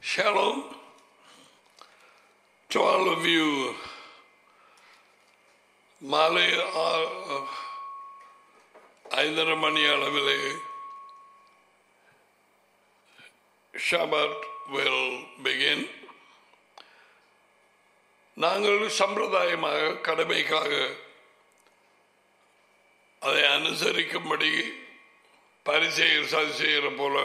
Shalom to all of you. மாலை 5:30 மணி அளவிலே Shabbat will begin. நாங்கள் சம்பிரதாயமாக கடமைக்காக அதை அனுசரிக்கும்படி பரிசெயர் சதிசெய்கிற போல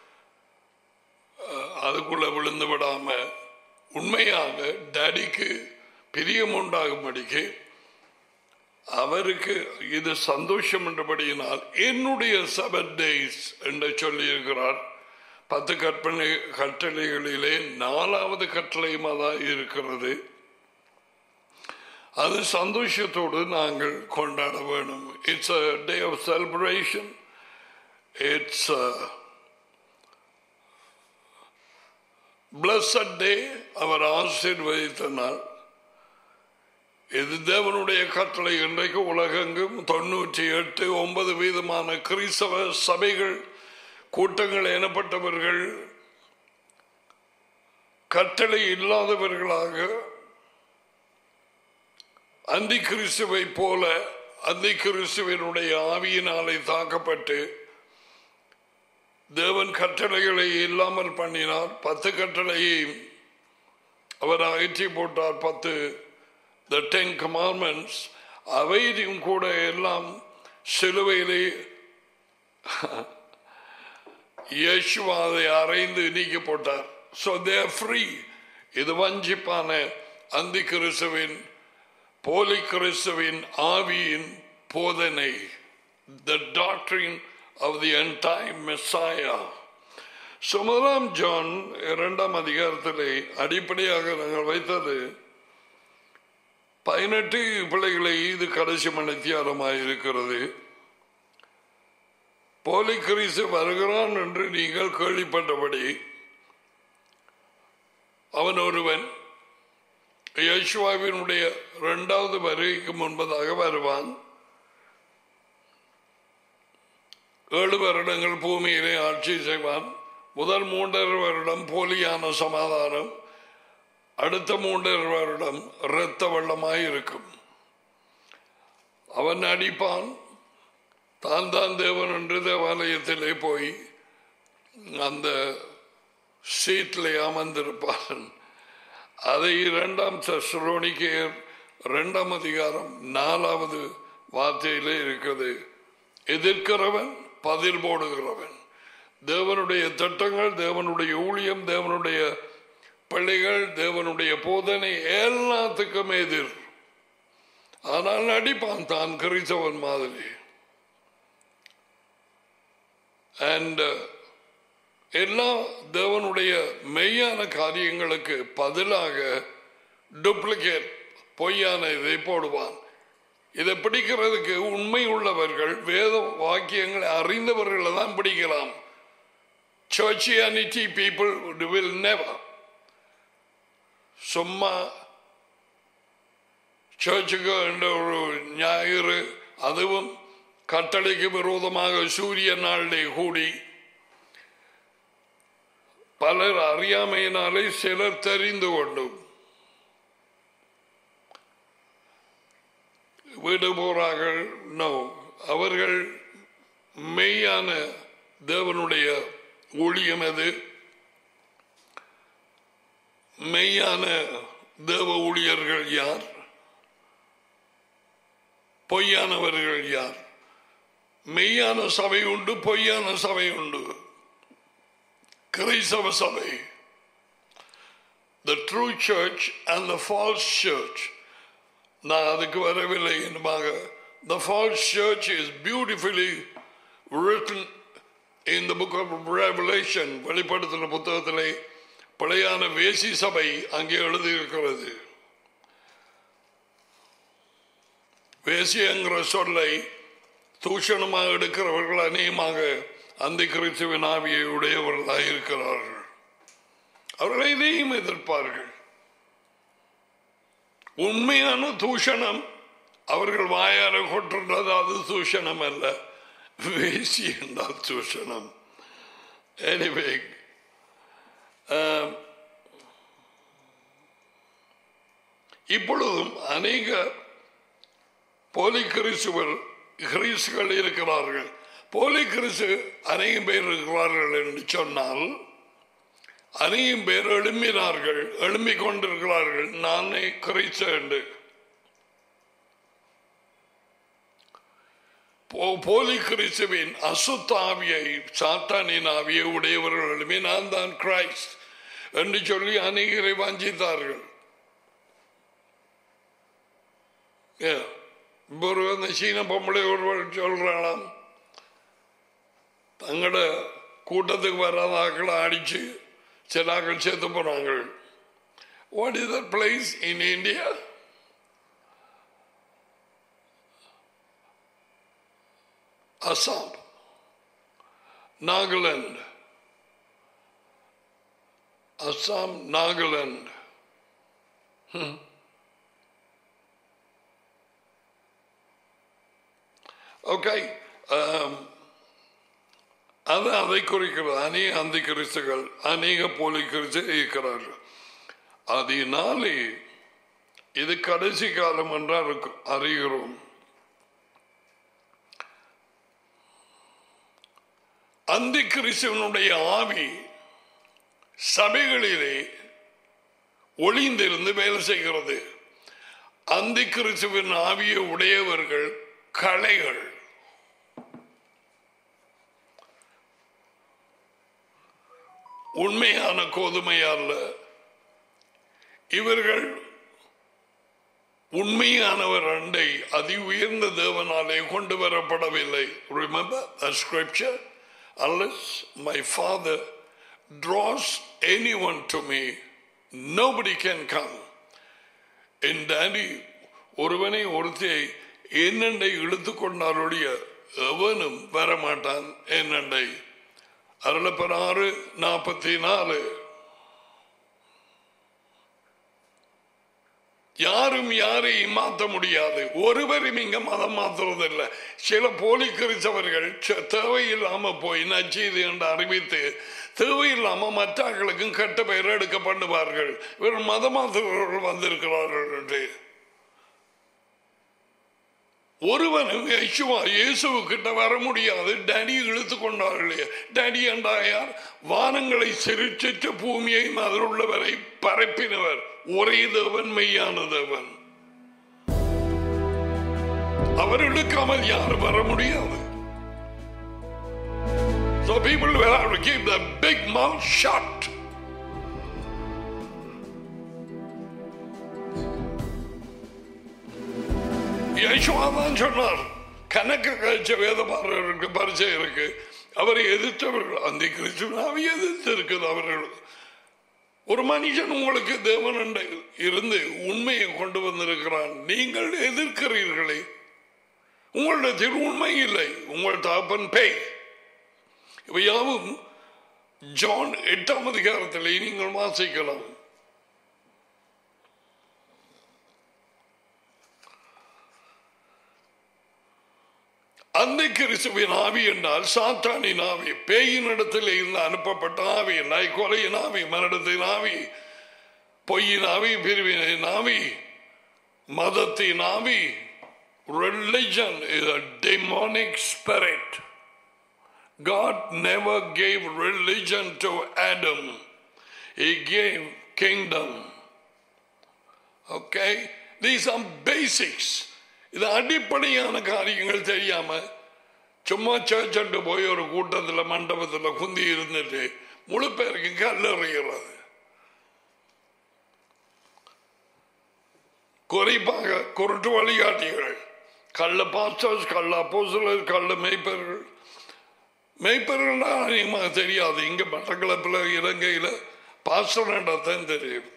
அதுக்குள்ள விழுந்து விடாம உண்மையாக டேடிக்கு பிரியம் உண்டாகும்படிக்கு அவருக்கு இது சந்தோஷம் என்றபடியினால் என்னுடைய 7 days என்று சொல்லியிருக்கிறார். 10 கட்டளைகளிலே 4வது கட்டளையும் அதான் இருக்கிறது. அது சந்தோஷத்தோடு நாங்கள் கொண்டாட வேண்டும். It's a day of celebration. It's a blessed day. அவர் ஆசீர்வதித்த நாள். இது தேவனுடைய கட்டளை. இன்றைக்கு உலகெங்கும் 98-9% கிறிஸ்தவ சபைகள் கூட்டங்கள் எனப்பட்டவர்கள் கட்டளை இல்லாதவர்களாக அந்தி கிறிஸ்துவை போல அந்தி கிறிஸ்துவனுடைய ஆவியினாலே தாக்கப்பட்டு தேவன் கட்டளைகளை இல்லாமல் பண்ணினார். 10 கட்டளையை அவர் அகற்றி போட்டார். 10 commandments அவையும் கூட எல்லாம் சிலுவையிலே இயேசுவை அறைந்து நீக்கி போட்டார். So they are free. இது வஞ்சிப்பான அந்தி கிறிஸ்துவின் போலி கிறிஸ்துவின் ஆவியின் போதனை, the doctrine of the end-time Messiah. So முதலாம் ஜான் 2ஆம் அதிகாரத்திலே அடிப்படையாக நாங்கள் வைத்தது 18 பிள்ளைகளை இது கடைசி மணித்தியாலமாக இருக்கிறது. போலி கிறிஸ்து வருகிறான் என்று நீங்கள் கேள்விப்பட்டபடி அவன் ஒருவன் யேசுவினுடைய 2வது வருகைக்கு முன்பதாக வருவான். 7 வருடங்கள் பூமியிலே ஆட்சி செய்வான். முதல் 3.5 வருடம் போலியான சமாதானம், அடுத்த 3.5 வருடம் இரத்த வெள்ளமாய் இருக்கும். அவன் அடிப்பான், தான் தேவன் என்று தேவாலயத்திலே போய் அந்த சீட்டிலே அமர்ந்திருப்பான். அதை 2ஆம் தெசலோனிக்கேயர் 2ஆம் அதிகாரம் 4வது வார்த்தையிலே இருக்கிறது. எதிர்க்கிறவன் பதில் போடுகிறவன். தேவனுடைய திட்டங்கள், தேவனுடைய ஊழியம், தேவனுடைய பிள்ளைகள், தேவனுடைய போதனை எல்லாத்துக்கும் எதிர். ஆனால் நடிப்பான் தான் கிறிஸ்தவன் மாதிரி. அண்ட் எல்லா தேவனுடைய மெய்யான காரியங்களுக்கு பதிலாக டூப்ளிகேட் பொய்யான இதை போடுவான். இதை பிடிக்கிறதுக்கு உண்மை உள்ளவர்கள், வேத வாக்கியங்களை அறிந்தவர்களை தான் பிடிக்கலாம். Churchianity people will never. சும்மா சர்ச்சுக்கு என்ற ஒரு ஞாயிறு, அதுவும் கட்டளைக்கு விரோதமாக சூரிய நாளிலே கூடி பலர் அறியாமையினாலே சிலர் தெரிந்து கொண்டும் வீடு போறார்கள். நோ, அவர்கள் மெய்யான தேவனுடைய ஊழியம் எது, மெய்யான தேவ ஊழியர்கள் யார், பொய்யானவர்கள் யார்? மெய்யான சபை உண்டு, பொய்யான சபை உண்டு. கிறிஸ்தவ சபை, the true church and the false church. நான் அதுக்கு வரவில்லை என்பதாக. The false church is beautifully written in the book of Revelation. வெளிப்படுத்தின புத்தகத்திலே பழையான வேசி சபை அங்கே எழுதியிருக்கிறது. வேசி என்கிற சொல்லை தூஷணமாக எடுக்கிறவர்கள் அநேகமாக அந்த கிறிஸ்துவின் ஆவியை உடையவர்களாக இருக்கிறார்கள். அவர்களை இதையும் எதிர்ப்பார்கள். உண்மையான தூஷணம் அவர்கள் வாயார கொட்டுறது அது தூஷணம் அல்ல, வேசி என்றால் தூஷணம். Anyway, இப்பொழுதும் அநேக போலி கிறிஸ்துகள் இருக்கிறார்கள். போலி கிறிஸ்து அநேகம் பேர் இருக்கிறார்கள் என்று சொன்னால் அநேகம் பேர் எழும்பினார்கள், எழும்பிக் கொண்டிருக்கிறார்கள். நானே கிறிஸ்து என்று போலி கிறிஸ்துவின் அசுத்தாவியை, சாத்தானின் ஆவியை உடையவர்களுமே நான் தான் கிரைஸ்ட் என்று சொல்லி அநேகரை வஞ்சித்தார்கள். ஒரு அந்த சீன பொம்பளை ஒருவர் சொல்றாளாம், தங்களோட கூட்டத்துக்கு வராதாக்களை அடிச்சு சிலாக்கள் சேர்த்து போறாங்க. What is that place in India? Assam, Nagaland, Assam, Nagaland. Okay, அதை குறிக்கிறது. அநேக அந்த கிறிஸ்துகள், அநேக போலி கிறிஸ்து இருக்கிறார்கள். அதனாலே இது கடைசி காலம் என்றால் அறிகிறோம். அந்த கிறிஸ்துவனுடைய ஆவி சபைகளிலே ஒளிந்திருந்து வேலை செய்கிறது. அந்த கிறிஸ்துவின் ஆவியை உடையவர்கள் களைகள். உண்மையான கோதுமை அல்ல. இவர்கள் உண்மையானவர் அண்டை அதி உயர்ந்த தேவனாலே கொண்டு வரப்படவில்லை. Remember the scripture? Unless my Father draws anyone to me, nobody can come. என் டாடி ஒருவனை ஒருத்தியை என்னண்டை இழுத்து கொண்டாருடைய எவனும் வரமாட்டான். என்னண்டை அருளப்பர் 6:44. யாரும் யாரையும் மாற்ற முடியாது. ஒருவரும் இங்க மதம் மாற்றுறதில்லை. சில போலி கிறிஸ்தவர்கள் தேவையில்லாம போய் நச்செய்தி என்று அறிவித்து தேவையில்லாம மற்றவர்களுக்கும் கெட்ட பெயர் எடுக்க பண்ணுவார்கள். இவர் மதம் மாற்றுபவர்கள் வந்திருக்கிறார்கள் என்று ஒருவனும் இயேசுவு கிட்ட வர முடியாது. டேடி இழுத்து கொண்டார்களே. டேடி என்றாயார் வானங்களை சிரிச்சிட்டு பூமியையும் அதில் உள்ளவரை பரப்பினவர் ஒரே தேவன், மெய்யான தேவன். அவர் இழுக்காமல் யாரும் வர முடியாது. So people will have to keep their big mouth shut. யேசுவாதான் சொன்னார், கணக்கு கழிச்ச வேதபாரருக்கு பரிச்சை இருக்கு. அவரை எதிர்த்தவர்கள் அந்த கிறிஸ்துவை எதிர்த்து இருக்குது. அவர்கள் ஒரு மனுஷன் உங்களுக்கு தேவன் இருந்து உண்மையை கொண்டு வந்திருக்கிறான், நீங்கள் எதிர்க்கிறீர்களே. உங்களுடைய உண்மை இல்லை, உங்கள் தகப்பன் பேய். இவையாவும் ஜான் 8ஆம் அதிகாரத்திலே நீங்கள் வாசிக்கலாம். அந்த கிறிஸ்துவின் ஆவி என்றால் சாத்தானின் ஆவி, பேயின் இடத்தில் இருந்து அனுப்பப்பட்ட ஆவி, கொலையின் ஆவி, மரணத்தின் ஆவி, பொய்யின் ஆவி, பிரிவினின் ஆவி, மதத்தின் ஆவி. Religion is a demonic spirit. God never gave religion to Adam. He gave kingdom. Okay? These are basics. இது அடிப்படையான காரியங்கள் தெரியாம சும்மா சர்ச்சண்டு போய் ஒரு கூட்டத்தில் மண்டபத்தில் குந்தி இருந்துட்டு முழு பேருக்கு கல்லறைகிறது. குறிப்பாக குருட்டு வழிகாட்டிகள், கள்ள பாஸ்டர்ஸ், கள்ள அப்போஸ்தலர், கள்ள மெய்ப்பர்கள். மெய்ப்பர்கள் அதிகமாக தெரியாது. இங்க மட்டக்களப்பில் இலங்கையில் பாஸ்டர் தான் தெரியும்.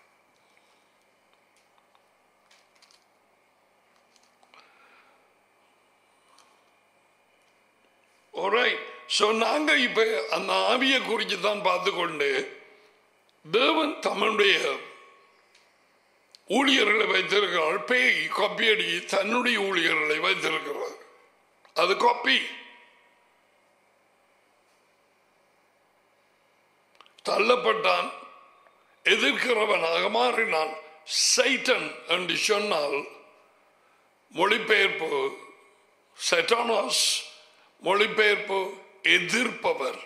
நாங்க இப்ப அந்த ஆவியை குறித்து தான் பார்த்து கொண்டு தேவன் தம்முடைய ஊழியர்களை வைத்திருக்கிறார். பேய் காப்பியடி தன்னுடைய ஊழியர்களை வைத்திருக்கிறார். அது காப்பி. தள்ளப்பட்டான், எதிர்க்கிறவனாக மாறினான், சைட்டன் என்று சொன்னால் மொழிபெயர்ப்பு சட்டானஸ், மொழிபெயர்ப்பு எதிர்ப்பவர்.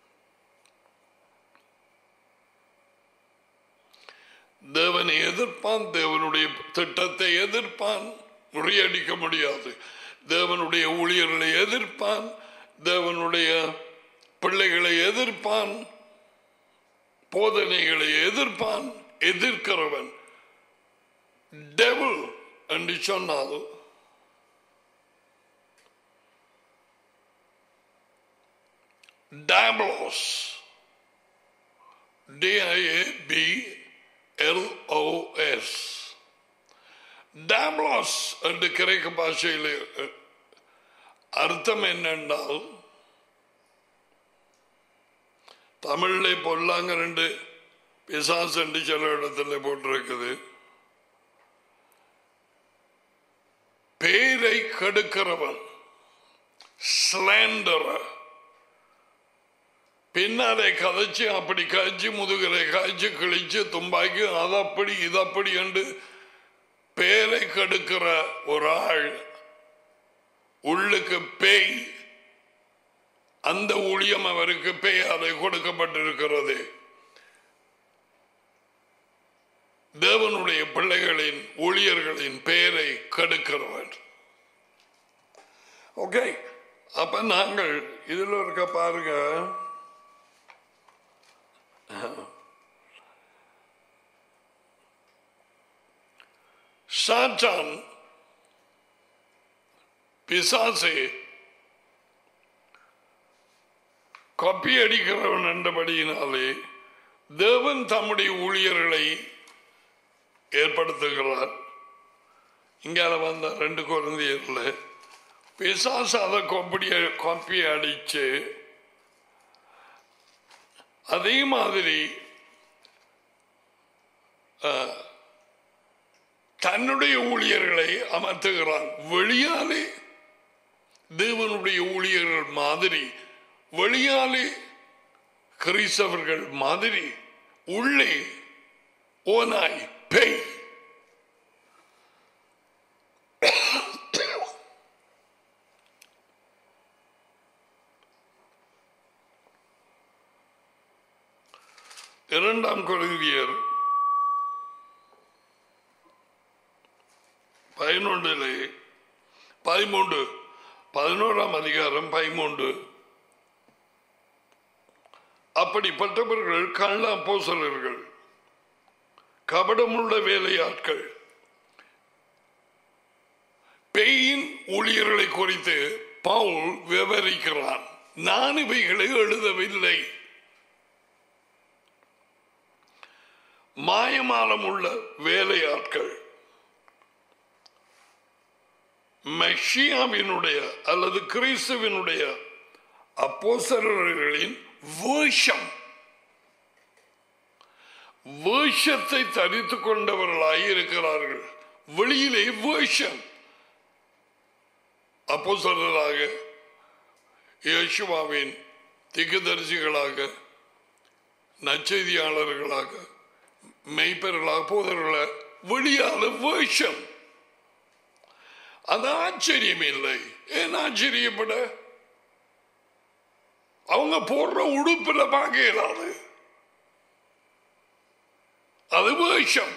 தேவனை எதிர்ப்பான், தேவனுடைய திட்டத்தை எதிர்ப்பான், முறியடிக்க முடியாது. தேவனுடைய ஊழியர்களை எதிர்ப்பான், தேவனுடைய பிள்ளைகளை எதிர்ப்பான், போதனைகளை எதிர்ப்பான். எதிர்க்கிறவன் டெவில் என்று சொன்னால் Diabolos, D-I-A-B-L-O-S. Diabolos என்று கிரேக்க பாஷையில் அர்த்தம் என்னென்றால், தமிழிலே பொல்லாங்க ரெண்டு பிசாசு என்று சில இடத்துல போட்டிருக்குது. பேரை கெடுக்கிறவன், ஸ்லாண்டரர். பின்னாலே கதைச்சு அப்படி காய்ச்சி முதுகலை காய்ச்சி கிழிச்சு தும்பாக்கி அதப்படி இதப்படி என்று பேரை கெடுக்கிற ஒரு ஆள். உள்ளுக்கு பேய், அந்த ஊழியம் அவருக்கு பேயாலே கொடுக்கப்பட்டிருக்கிறது. தேவனுடைய பிள்ளைகளின் ஊழியர்களின் பெயரை கெடுக்கிறவர். ஓகே, அப்ப நாங்கள் இதுல இருக்க பாருங்க, சாத்தான் பிசாசே கப்பி அடிக்கிறவன் என்றபடியினாலே தேவன் தம்முடைய ஊழியர்களை ஏற்படுத்துகிறார். இங்கால வந்த 2 கொரிந்தியர்ல பிசாசு அதை கப்பி அடிச்சு அதே மாதிரி தன்னுடைய ஊழியர்களை அமர்த்துகிறான். வெளியாலே தேவனுடைய ஊழியர்கள் மாதிரி, வெளியாலே கிறிஸ்தவர்கள் மாதிரி, உள்ளே ஓனாய் பேய். இரண்டாம் கொரிந்தியர் 11 அதிகாரம் 13. அப்படிப்பட்டவர்கள் கள்ள அப்போஸ்தலர்கள், கபடமுள்ள வேலையாட்கள். பேயின் ஊழியர்களை குறித்து பவுல் விவரிக்கிறான். நான் இவைகளை எழுதவில்லை. மாயமாலம் உள்ள வேலையாட்கள், மெஷியாவினுடைய அல்லது கிறிஸ்துவினுடைய அப்போஸ்தலர்களின் வேஷத்தை தரித்துக் கொண்டவர்களாய் இருக்கிறார்கள். வெளியிலே வேஷம். அப்போஸ்தலராக, இயேசுவின் தீர்க்கதரிசிகளாக, நற்செய்தியாளர்களாக, மெய்ப்பர்களாக, போதர்களாக, வெளியால வேஷம். அது ஆச்சரியம் இல்லை. ஏன் ஆச்சரியப்பட? அவங்க போடுற உடுப்புல பார்க்க இயலாது. அது வேஷம்.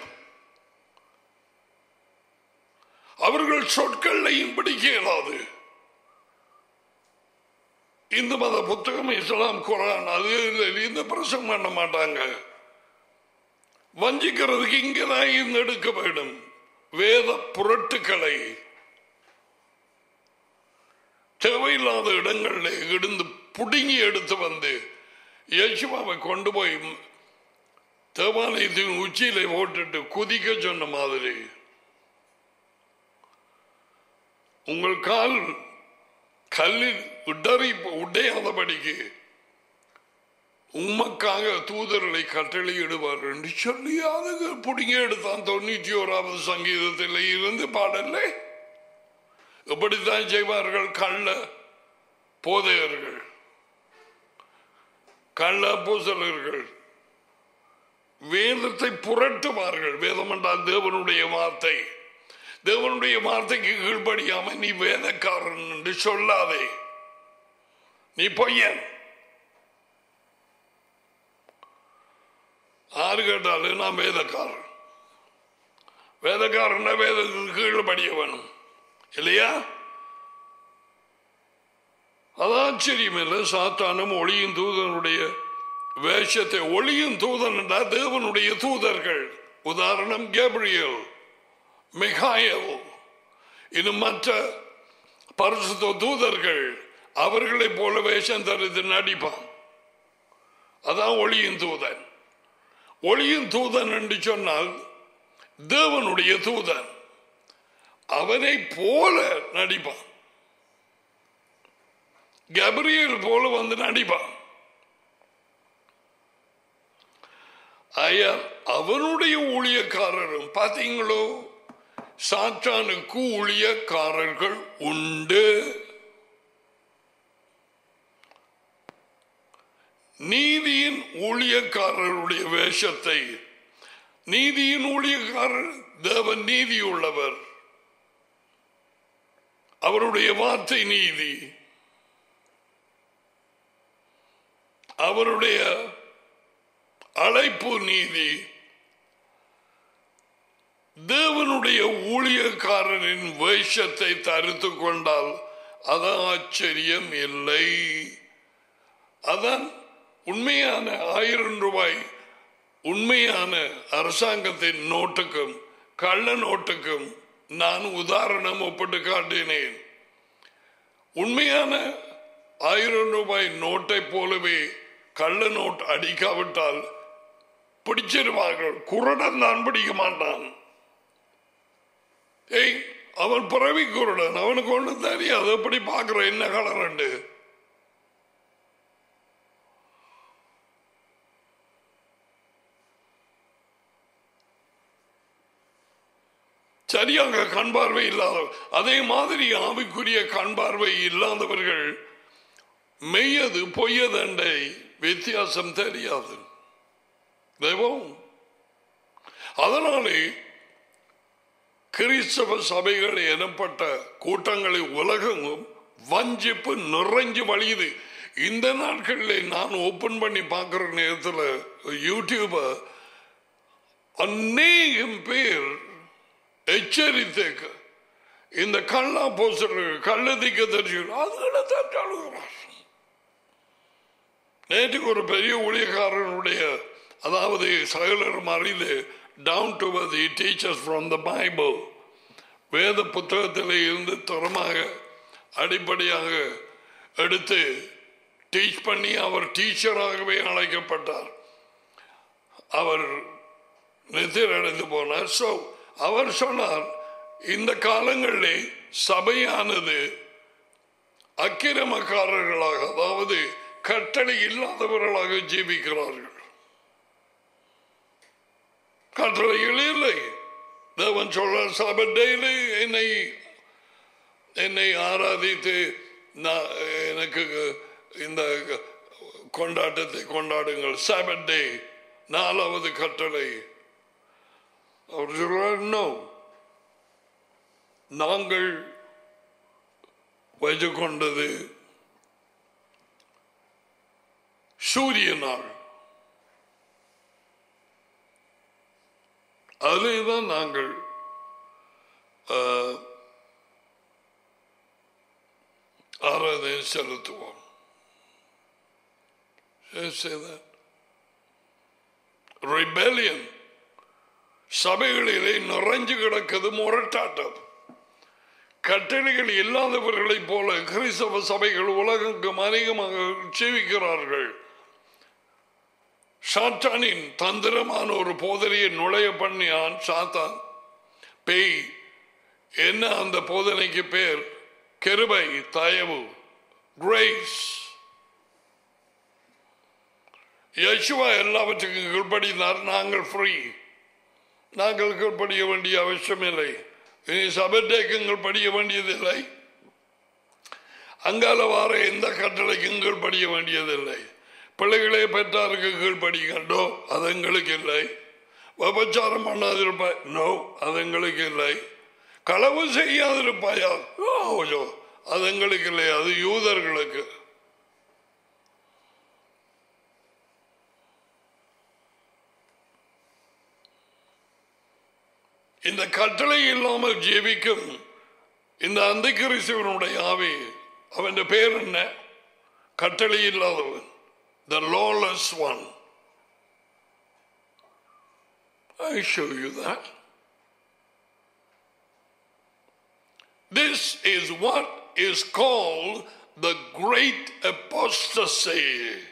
அவர்கள் சொற்களையும் பிடிக்க இயலாது. இந்து மத புத்தகம், இஸ்லாம், குரான் அது இந்த பிரசங்கம் பண்ண மாட்டாங்க. வஞ்சிக்கிறதுக்கு இங்கதான் இருந்து எடுக்க வேண்டும். வேத புரட்டுக்களை தேவையில்லாத இடங்களில் இருந்து புடுங்கி எடுத்து வந்து இயேசுவை கொண்டு போய் தேவாலயத்தின் உச்சியில போட்டுட்டு குதிக்க சொன்ன மாதிரி, உங்கள் கால் கல்லில் உடையாதபடிக்கு உமக்காக தூதர்களை கட்டளையிடுவார் என்று சொல்லி அதுக்கு புடுங்கி எடுத்தான். 91வது சங்கீதத்தில் இருந்து பாடல்ல. இப்படித்தான் செய்வார்கள் கள்ள போதையர்கள், கள்ள அப்போஸ்தலர்கள். வேதத்தை புரட்டுவார்கள். வேதம் என்றால் தேவனுடைய வார்த்தை. தேவனுடைய வார்த்தைக்கு கீழ்படியாம நீ வேதக்காரன் என்று சொல்லாதே, நீ பொய்யன். ஆறு கேட்டாலும் நான் வேதக்காரன். வேதக்காரன் வேதத்துக்கு கீழ்படிய வேணும் இல்லையா? அது ஆச்சரியம் இல்லை. சாத்தானும் ஒளியின் தூதனுடைய வேஷத்தை, ஒளியின் தூதன் என்றால் தேவனுடைய தூதர்கள். உதாரணம் கேப்ரியல், மிகாயல், இன்னும் மற்ற பரிசுத்த தூதர்கள். அவர்களை போல வேஷம் தருது நடிப்பான். அதான் ஒளியின் தூதன். ஒளியின் தூதன் என்று சொன்னால் தேவனுடைய தூதன், அவனை போல நடிப்பான். கேப்ரியல் போல வந்து நடிப்பான். அவனுடைய ஊழியக்காரரும் பார்த்தீங்களோ, சாத்தானுக்கு ஊழியக்காரர்கள் உண்டு. நீதியின் ஊழியக்காரருடைய வேஷத்தை, நீதியின் ஊழியக்காரர் தேவன் நீதி உள்ளவர், அவருடைய வார்த்தை நீதி, அவருடைய அழைப்பு நீதி. தேவனுடைய ஊழியக்காரரின் வேஷத்தை தரித்து கொண்டால் அது ஆச்சரியம் இல்லை. அதான் உண்மையான 1000 ரூபாய் உண்மையான அரசாங்கத்தின் நோட்டுக்கும் கள்ள நோட்டுக்கும் நான் உதாரணம் ஒப்பிட்டு காட்டினேன். உண்மையான 1000 ரூபாய் நோட்டை போலவே கள்ள நோட் அடிக்காவிட்டால் பிடிச்சிருவார்கள். குருடன் தான் பிடிக்க மாட்டான். அவன் பிறவி குருடன், அவனுக்கு ஒண்ணு தெரியாது. எப்படி பார்க்கிற என்ன கலர் சரியாக கண் பார்வை இல்லாத, அதே மாதிரி ஆவிக்குரிய கண் பார்வை இல்லாதவர்கள் மெய்யது பொய்யதண்டை வித்தியாசம் தெரியாது. தெய்வம் அதனாலே கிறிஸ்தவ சபைகள் எனப்பட்ட கூட்டங்களை உலகமும் வஞ்சிப்பு நிறைஞ்சு வழியுது. இந்த நாட்களில் நான் ஓபன் பண்ணி பார்க்கிற நேரத்தில் யூடியூப அநேகம் பேர் எச்சரித்தேக்க இந்த கள்ளா போஸ்டர்கள் கள்ளதிக்க தெரிஞ்சுக்கிறார். நேற்றுக்கு ஒரு பெரிய ஊழியக்காரனுடைய, அதாவது சகலரும் அறிந்து down to the teachers from the Bible, வேத புத்தகத்தில் இருந்து தரமாக அடிப்படையாக எடுத்து டீச் பண்ணி அவர் டீச்சராகவே அழைக்கப்பட்டார். அவர் நித்திரடைந்து போனார். ஸோ அவர் சொன்னார், இந்த காலங்களிலே சபையானது அக்கிரமக்காரர்களாக, அதாவது கட்டளை இல்லாதவர்களாக ஜீவிக்கிறார்கள். கட்டளைகள் இல்லை. தேவன் சொல்றார், சபையிலே என்னை ஆராதித்து எனக்கு இந்த கொண்டாட்டத்தை கொண்டாடுங்கள். சபத் டே 4வது கட்டளை. அவர் சொல்றார், நோ, நாங்கள் வைத்துக் கொண்டது சூரிய நாள், அதில்தான் நாங்கள் ஆராதனை செலுத்துவோம். ரிபெலியன் சபைகளிலே நிறைஞ்சு கிடக்குது முரட்டாட்டம். கட்டளைகள் இல்லாதவர்களைப் போல கிறிஸ்தவ சபைகள் உலகெங்கும் அநேகமாக ஜீவிக்கிறார்கள். சாத்தானின் தந்திரமான ஒரு போதனையை நுழைய பண்ணியான் சாத்தான். பேய் என்ன அந்த போதனைக்கு பேர்? கிருபை, தயவு, கிரேஸ். யேசுவா எல்லாவற்றுக்கும் கீழ்ப்படினார். நாங்கள் ஃப்ரீ, நாங்கள் கீழ்ப்படிய வேண்டிய அவசியம் இல்லை. இனி சபைக்கும் படிய வேண்டியதில்லை, அங்கால வார எந்த கட்டளைக்கும் கீழ்ப்படிய வேண்டியதில்லை. பிள்ளைகளே பெற்றாருக்கு கீழ்ப்படிங்கண்டோ, அது எங்களுக்கு இல்லை. விபச்சாரம் பண்ணாதிருப்பாய், நோ, அது எங்களுக்கு இல்லை. களவு செய்யாதிருப்பாயா, அது எங்களுக்கு இல்லை, அது யூதர்களுக்கு. இந்த கட்டளை இல்லாமல் ஜீவிக்கும் இந்த அந்திகிறிஸ்துவனுடைய ஆவி, அவன் பேர் என்ன? கட்டளை இல்லாதவன், the lawless one. I show you that. This is what is called the great apostasy.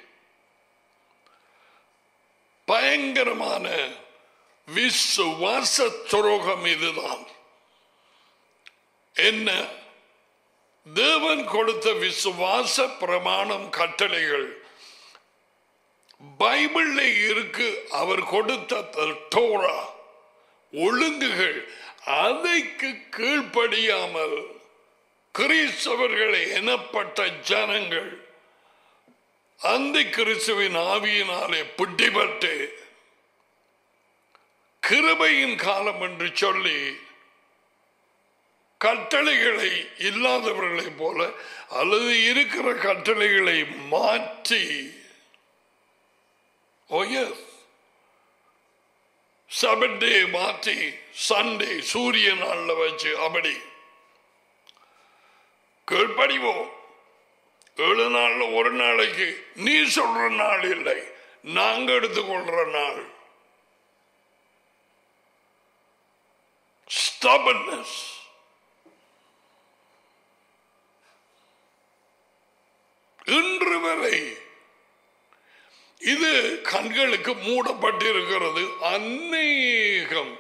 பயங்கரமான விசுவாச துரோகம் இதுதான். என்ன? தேவன் கொடுத்த விசுவாச பிரமாணம், கட்டளைகள் பைபிள்ல இருக்கு. அவர் கொடுத்த தோரா ஒழுங்குகள், அதைக்கு கீழ்ப்படியாமல் கிறிஸ்தவர்கள் எனப்பட்ட ஜனங்கள் அந்த கிறிஸ்துவின் ஆவியினாலே பிடிபட்டு கிருபையின் காலம் என்று சொல்லி கட்டளைகளை இல்லாதவர்களை போல அல்லது இருக்கிற கட்டளைகளை மாற்றி, சபட்டே மாற்றி சண்டே சூரிய நாள்ல வச்சு அப்படி கீழ்ப்படிவோம். 7 நாள்ல ஒரு நாளைக்கு நீ சொல்ற நாள் இல்லை, நாங்க எடுத்துக்கொள்ற நாள். Stubbornness. இன்று வரை இது கண்களுக்கு மூடப்பட்டிருக்கிறது. அநேகம்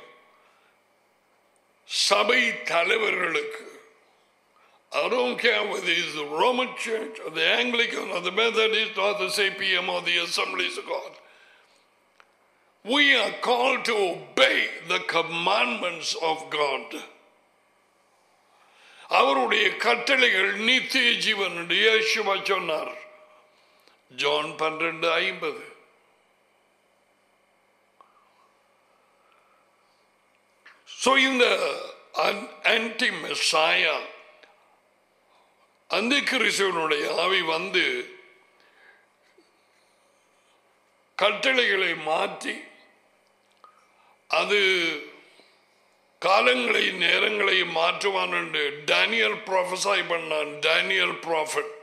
சபை தலைவர்களுக்கு, I don't care whether it's the Roman Church or the Anglican or the Methodist or the CPM or the Assemblies of God, we are called to obey the commandments of God. அவருடைய கட்டளைகள் நித்திய ஜீவன் என்று இயேசுவா சொன்னார். John 12:50. So இந்த anti Messiah அந்த கிறிஸ்துவனுடைய ஆவி வந்து கட்டளைகளை மாற்றி அது காலங்களை நேரங்களை மாற்றுவான் என்று டேனியல் ப்ராஃபஸாய் பண்ணான். Daniel prophet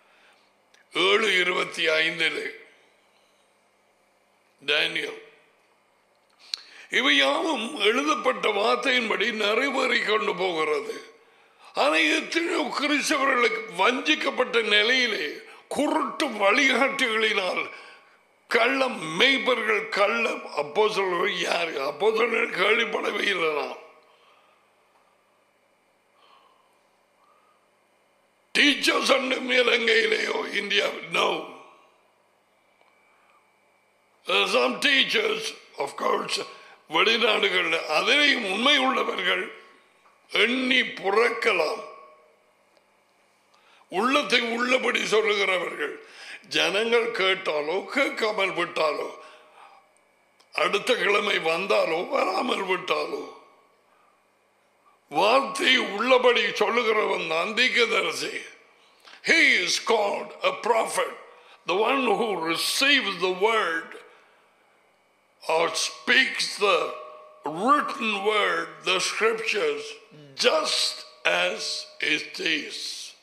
7:25 Daniel. இவையாவும் எழுதப்பட்ட வார்த்தையின்படி நிறைவேறி கொண்டு போகிறது. ஆனால் எத்தனையோ கிறிஸ்தவர்களுக்கு வஞ்சிக்கப்பட்ட நிலையிலே குருட்டு வழிகாட்டுகளினால் கள்ள மெய்ப்பர்கள், கள்ள அப்போஸ்தலர்கள், யாரு அப்போஸ்தலர்கள் கேள்விப்படவே இல்லை. நாம் டீச்சர்ஸ் அண்டு மேலங்கையிலேயோ இந்தியாவில் no. Some teachers, of course, வெளிநாடுகள் அதிலேயும் உண்மை உள்ளவர்கள் எண்ணி புறக்கலாம். உள்ளத்தை உள்ளபடி சொல்லுகிறவர்கள் ஜனங்கள் கேட்டாலோ கேட்காமல் விட்டாலோ, அடுத்த கிழமை வந்தாலோ வராமல் விட்டாலோ, வார்த்தை உள்ளபடி சொல்லுகிறவன் அந்திகதரிசி. He is called a prophet, the one who receives the word or speaks the written word, the scriptures, just as it is.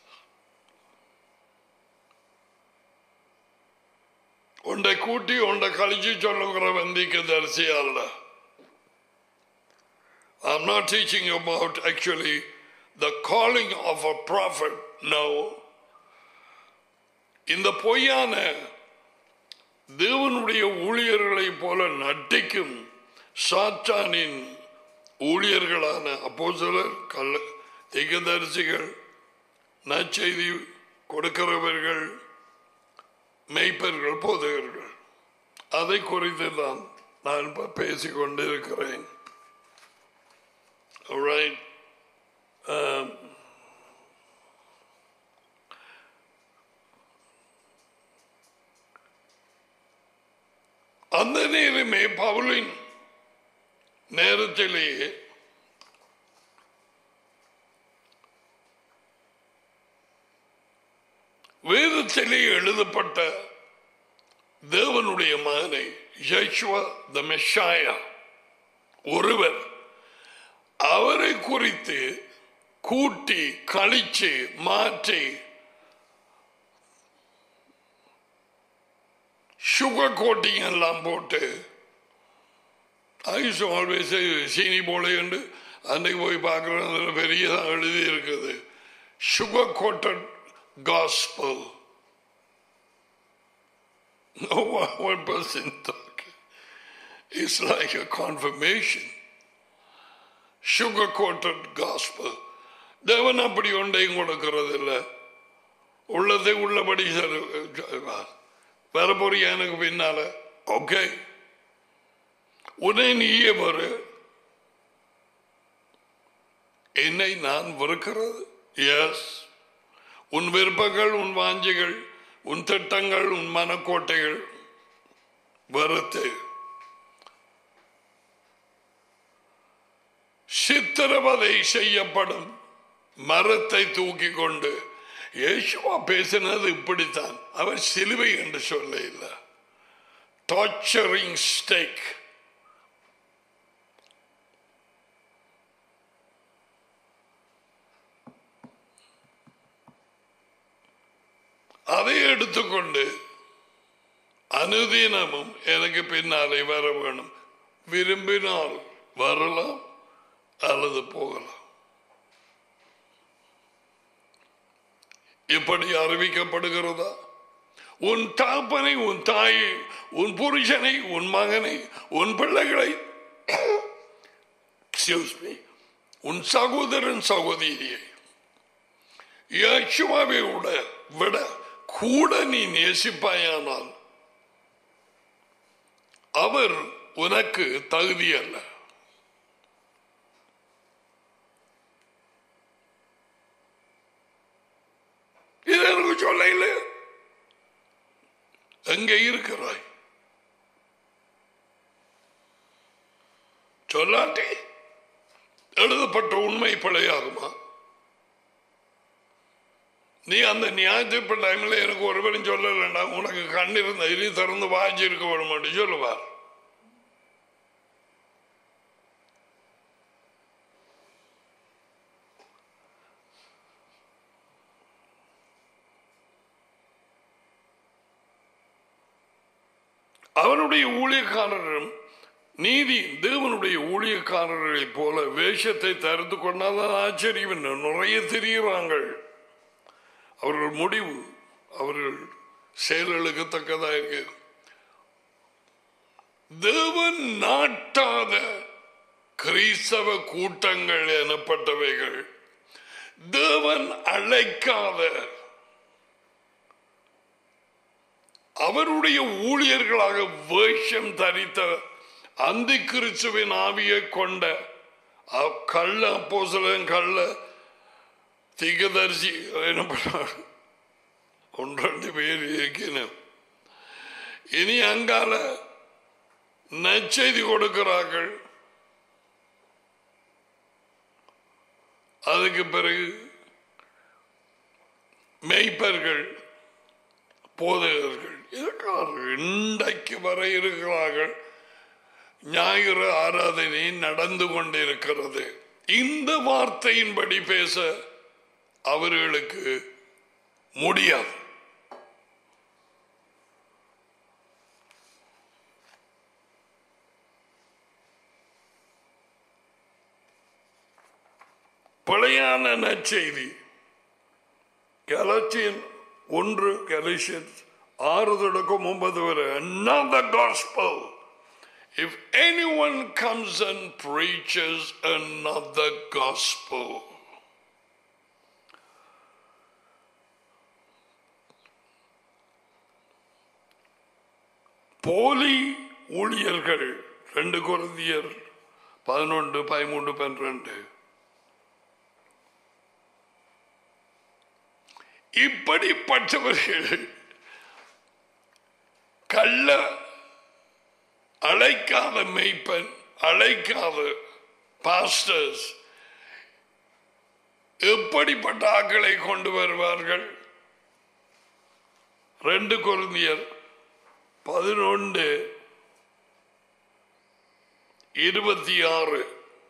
உண்டை கூட்டி உண்டை கழிச்சு சொல்லுகிற வந்திகதரிசி அல்ல. I'm not teaching about actually the calling of a prophet. No. இந்த பொய்யான தேவனுடைய ஊழியர்களை போல நட்டிக்கும் சாத்தானின் ஊழியர்களான அப்போஸ்தலர், தீர்க்கதரிசிகள், நற்செய்தி கொடுக்கிறவர்கள், மெய்ப்பர்கள், போதகர்கள், அதை குறித்து தான் நான் பேசிக் கொண்டிருக்கிறேன். All right. அந்த நேரமே பவுலின் நேரத்திலேயே வேதத்திலே எழுதப்பட்ட தேவனுடைய மகனை யெஷுவா த மெஷாயா ஒருவர் அவரை குறித்து கூட்டி கழிச்சு மாற்றி சுகர் கோட்டிங் எல்லாம் போட்டு ஆல்வேஸ் சீனி போல என்று அன்றைக்கு போய் பார்க்குறது பெரியதாக எழுதி இருக்குது sugar coated gospel. No one person talking. It's like a confirmation. Sugar-coated gospel. தேவன் அப்படி ஒன்றையும் கொடுக்கிறது இல்லை. உள்ளதை உள்ளபடி வரப்போறிய எனக்கு பின்னால ஓகே உன்னை நீயே வரு என்னை நான் வெறுக்கிறது எஸ் உன் விருப்பங்கள் உன் வாஞ்சிகள் உன் திட்டங்கள் உன் மனக்கோட்டைகள் வெறுத்து சித்திரவதை செய்யப்படும் மரத்தை தூக்கி கொண்டு யேசுவா பேசினது இப்படித்தான் அவர் சிலுவை என்று சொல்ல இல்லை டார்ச்சரிங் ஸ்டேக் அதை எடுத்துக்கொண்டு அனுதினமும் எனக்கு பின்னாலே வர வேணும் விரும்பினால் வரலாம் அல்லது போகலாம் இப்படி அறிவிக்கப்படுகிறதா உன் தாப்பனை உன் தாயை உன் புருஷனை உன் மகனை உன் பிள்ளைகளை உன் சகோதரன் சகோதரியை யேசுவாவை விட கூட நீ நேசிப்பாயானால் அவர் உனக்கு தகுதி அல்ல இது எனக்கு சொல்ல இல்லை எங்கே இருக்கிறாய் சொல்லாட்டி எழுதப்பட்ட உண்மை பிழையாகுமா நீ அந்த நியாயத்திற்ப டைம்ல எனக்கு ஒருவரும் சொல்லலண்டா உனக்கு கண் இருந்த இனி திறந்து வாஞ்சி இருக்க வேணும் சொல்லுவார் அவனுடைய ஊழியக்காரரும் நீதி தேவனுடைய ஊழியக்காரர்களை போல வேஷத்தை தரித்து கொண்டாதான் ஆச்சரியம் நிறைய தெரியுறாங்க அவர்கள் முடிவு அவர்கள் செயல்களுக்கு தக்கதாக தேவன் நாட்டாத கிறிஸ்தவ கூட்டங்கள் எனப்பட்டவைகள் தேவன் அழைக்காத அவருடைய ஊழியர்களாக வேஷம் தரித்த அந்த கிறிஸ்துவின் ஆவியை கொண்ட கள்ள அப்போஸ்தலன் கள்ள தீர்க்கதரிசி என்ன பண்ணார் ஒன்றெண்டு பேர் இருக்கணும் இனி அங்கால நற்செய்தி கொடுக்கிறார்கள் அதுக்கு பிறகு மெய்ப்பர்கள் போதகர்கள் இருக்கிறார்கள் இன்றைக்கு வர இருக்கிறார்கள் ஞாயிறு ஆராதனை நடந்து கொண்டிருக்கிறது இந்த வார்த்தையின்படி பேச அவர்களுக்கு முடியாது பழையான நற்செய்தி கலாத்தியன் 1 Galatians 6-9 வரை another gospel. If anyone comes and preaches another gospel, போலி ஊழியர்கள் 2 கொரிந்தியர் 11, 13, 12 இப்படிப்பட்டவர்கள் கள்ள அழைக்காத மெய்ப்பன், அழைக்காத பாஸ்டர்ஸ் எப்படிப்பட்ட ஆக்களை கொண்டு வருவார்கள்? 2 கொரிந்தியர் 11:26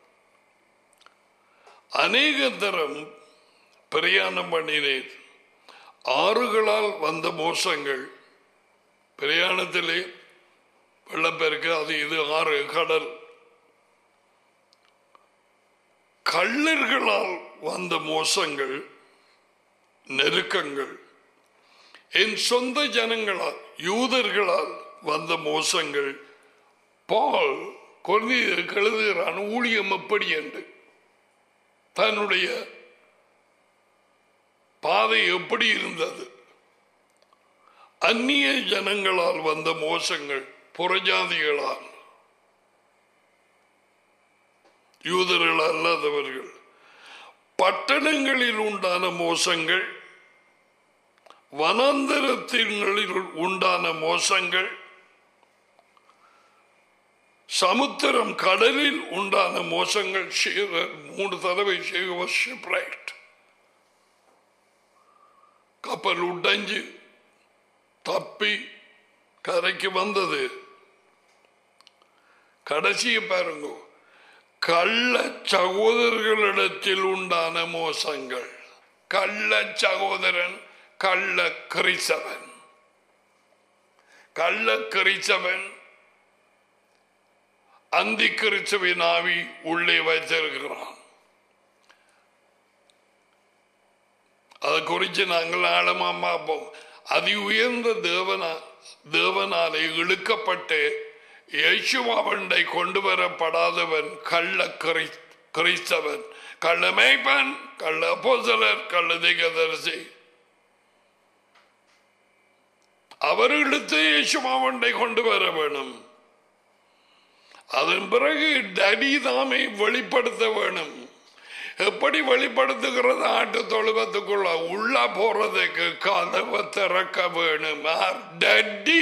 அநேக தரம் பிரயாணம் பண்ணினேன், ஆறுகளால் வந்த மோசங்கள், பிரயாணத்திலே வெள்ளப்பெருக்கு, அது இது ஆறு, கடல், கள்ளர்களால் வந்த மோசங்கள், நெருக்கங்கள், என் சொந்த ஜனங்களால் யூதர்களால் வந்த மோசங்கள். பால் கொரிந்தியருக்கு எழுதுகிறான் ஊழியம் எப்படி என்று, தன்னுடைய பாதை எப்படி இருந்தது. அந்நிய ஜனங்களால் வந்த மோசங்கள், புறஜாதிகளால், யூதர்கள் அல்லாதவர்கள், பட்டணங்களில் உண்டான மோசங்கள், வனாந்தரங்களில் உண்டான மோசங்கள், சமுத்திரம் கடலில் உண்டான மோசங்கள். 3 தடவை கப்பல் உடைஞ்சு தப்பி கரைக்கு வந்தது. கடைசியை பாருங்க, கள்ள சகோதரர்களிடத்தில் உண்டான மோசங்கள். கள்ள சகோதரன், கள்ள கிறிஸ்தவன். கள்ள கிறிஸ்தவன் அந்தி கிறிஸ்துவின் ஆவி உள்ளே வைத்திருக்கிறான். அதை குறித்து நாங்கள் ஆழமா பார்ப்போம். அதி உயர்ந்த தேவனாலே இழுக்கப்பட்டு இயேசுவாவண்டை கொண்டு வரப்படாதவன் கள்ள கிறிஸ்தவன், கள்ள மேய்ப்பன், கள்ள அப்போஸ்தலர், கள்ள தீர்க்கதரிசி. அவர்களுக்கு இயேசுவாவண்டை கொண்டு வர வேணும். அதன் பிறகு டடி தாமே வெளிப்படுத்த வேணும். எப்படி வெளிப்படுத்துகிறது? ஆட்டு தொழுவத்துக்குள்ள உள்ள போறதுக்கு கதவை திறக்க வேணும். டடி,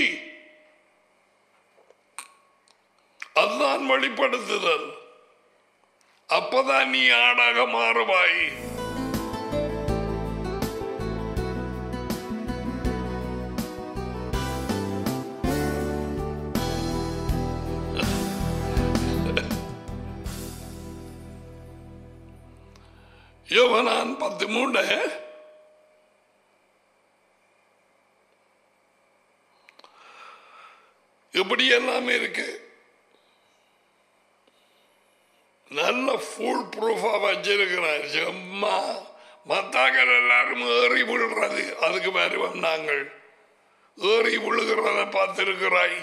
அதுதான் வெளிப்படுத்துதல். அப்பதான் நீ ஆடாக மாறுவாய். யோவான் 10:3 இப்படி எல்லாமே இருக்கு. நல்ல ஃபுல் ப்ரூஃபா வச்சிருக்கிறார். சும்மா மத்தாக்கள் எல்லாரும் ஏறி விழுறது, அதுக்கு மாதிரி வந்தாங்கள். ஏறி விழுகிறத பார்த்திருக்கிறாய்.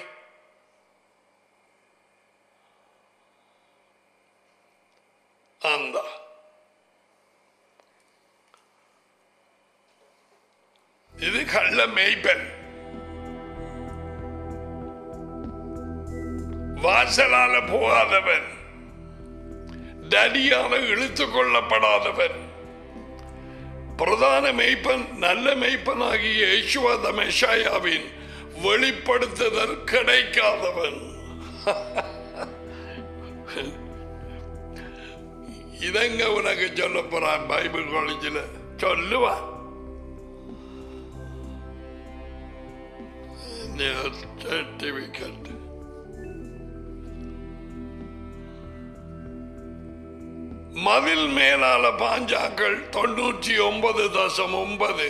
அந்த இது கள்ள மேய்ப்பன், வாசலால போகாதவன், தடியால இழுத்துக் கொள்ளப்படாதவன். பிரதான மேய்ப்பன், நல்ல மேய்ப்பனாகிய யெகோவா மெஷாயாவின் வெளிப்படுத்துதல் கிடைக்காதவன். இதங்க உனக்கு சொல்ல போறான் பைபிள் காலேஜில் சொல்லுவான். சர்டிபிகேட் மதில் மேலால பாஞ்சாக்கள் 99.9.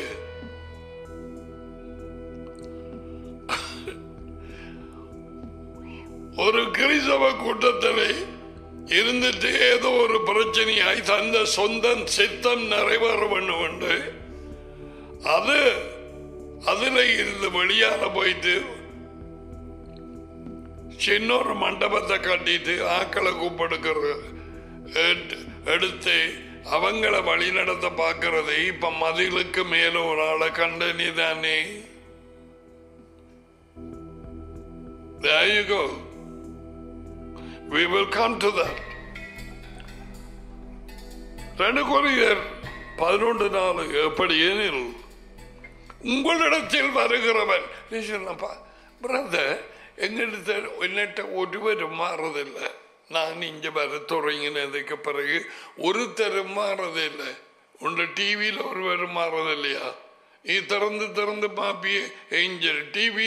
ஒரு கிறிஸ்தவ கூட்டத்திலே இருந்துட்டு ஏதோ ஒரு பிரச்சனையாய் தந்த சொந்த சித்தம் நிறைவேற வேண்டும். அது அதுல இருந்து வெளியால போயிட்டு சின்ன ஒரு மண்டபத்தை கட்டிட்டு ஆக்களை கூப்பிடுக்கிறது, எடுத்து அவங்கள வழி நடத்த பார்க்கறது. இப்ப மதிலுக்கு மேல ஒரு ஆளை கண்ட நீதானே. There you go. We will come to that. 2 கொரிந்தியர் 11:4 எப்படி எனில் உங்களிடத்தில் வருகிறவன். பிரதர், എങ്ങനത്തെ എന്നിട്ട് ഒരുവരും മാറതില്ല. ഞാൻ ഇഞ്ച വരെ തുടങ്ങിയതൊക്കെ പിറകെ ഒരു തരം മാറതില്ല. ഉണ്ട് ടി വിയിൽ ഒരുവരും മാറതില്ല. ഈ തിറന്ന് പാപ്പിയെ angel T V,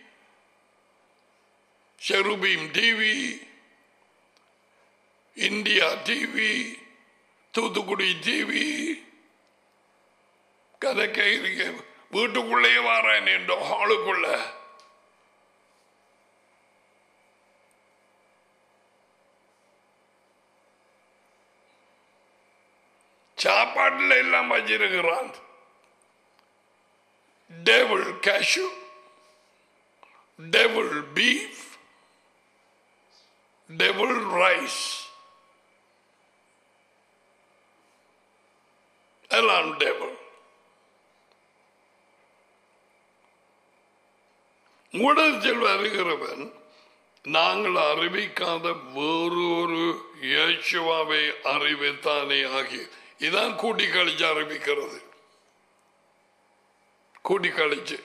cherubim T V, India T V, Thoothukudi TV கதைக்க இருக்க வீட்டுக்குள்ளே வாரேன் என்ற ஹாலுக்குள்ள சாப்பாட்டுல எல்லாம் வச்சிருக்கிறான். Devil cashew, devil beef, devil rice, எல்லாம் டெவில். உடல் வருகிறவன் நாங்கள் அறிவிக்காத வேறொரு இயேசுவாவை அறிவித்தானே ஆகி இதான் கூட்டி கழிச்சு அறிவிக்கிறது. கூட்டி கழிச்சு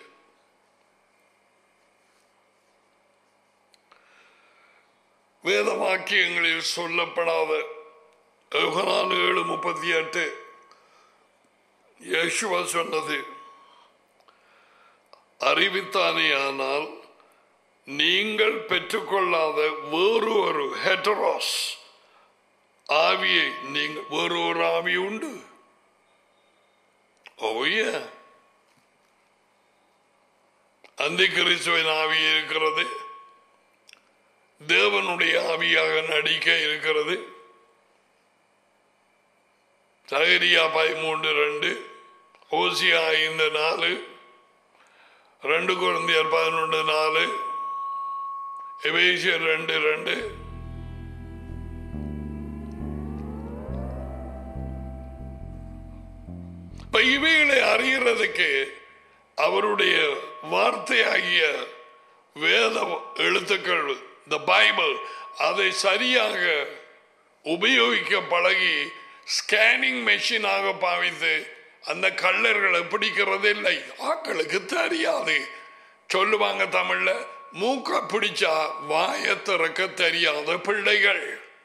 வேத வாக்கியங்களில் சொல்லப்படாத 7:38 இயேசுவா சொன்னது அறிவித்தானே. ஆனால் நீங்கள் பெற்றுக்கொள்ளாத வேறு ஒரு ஹெட்டரோஸ் ஆவியை நீங்கள் வேறு ஒரு ஆவி உண்டு. ஓய அந்த கிறிஸ்துவின் ஆவி இருக்கிறது, தேவனுடைய ஆவியாக நடிக்க இருக்கிறது. சகரியா 13:2, ஓசியா 5:4, 2 கொரிந்தியர் 11:4, எபேசியர் 2:2. இப்ப இவைகளை அறிகிறதுக்கு அவருடைய வார்த்தையாகிய வேத எழுத்துக்கள், த பைபிள், அதை சரியாக உபயோகிக்க பழகி ஸ்கேனிங் மெஷினாக பாவித்து அந்த கள்ளர்களை பிடிக்கிறது இல்லை. ஆக்களுக்கு தெரியாது. சொல்லுவாங்க தமிழ்ல, மூக்க பிடிச்சா வாய திறக்க தெரியாத பிள்ளைகள்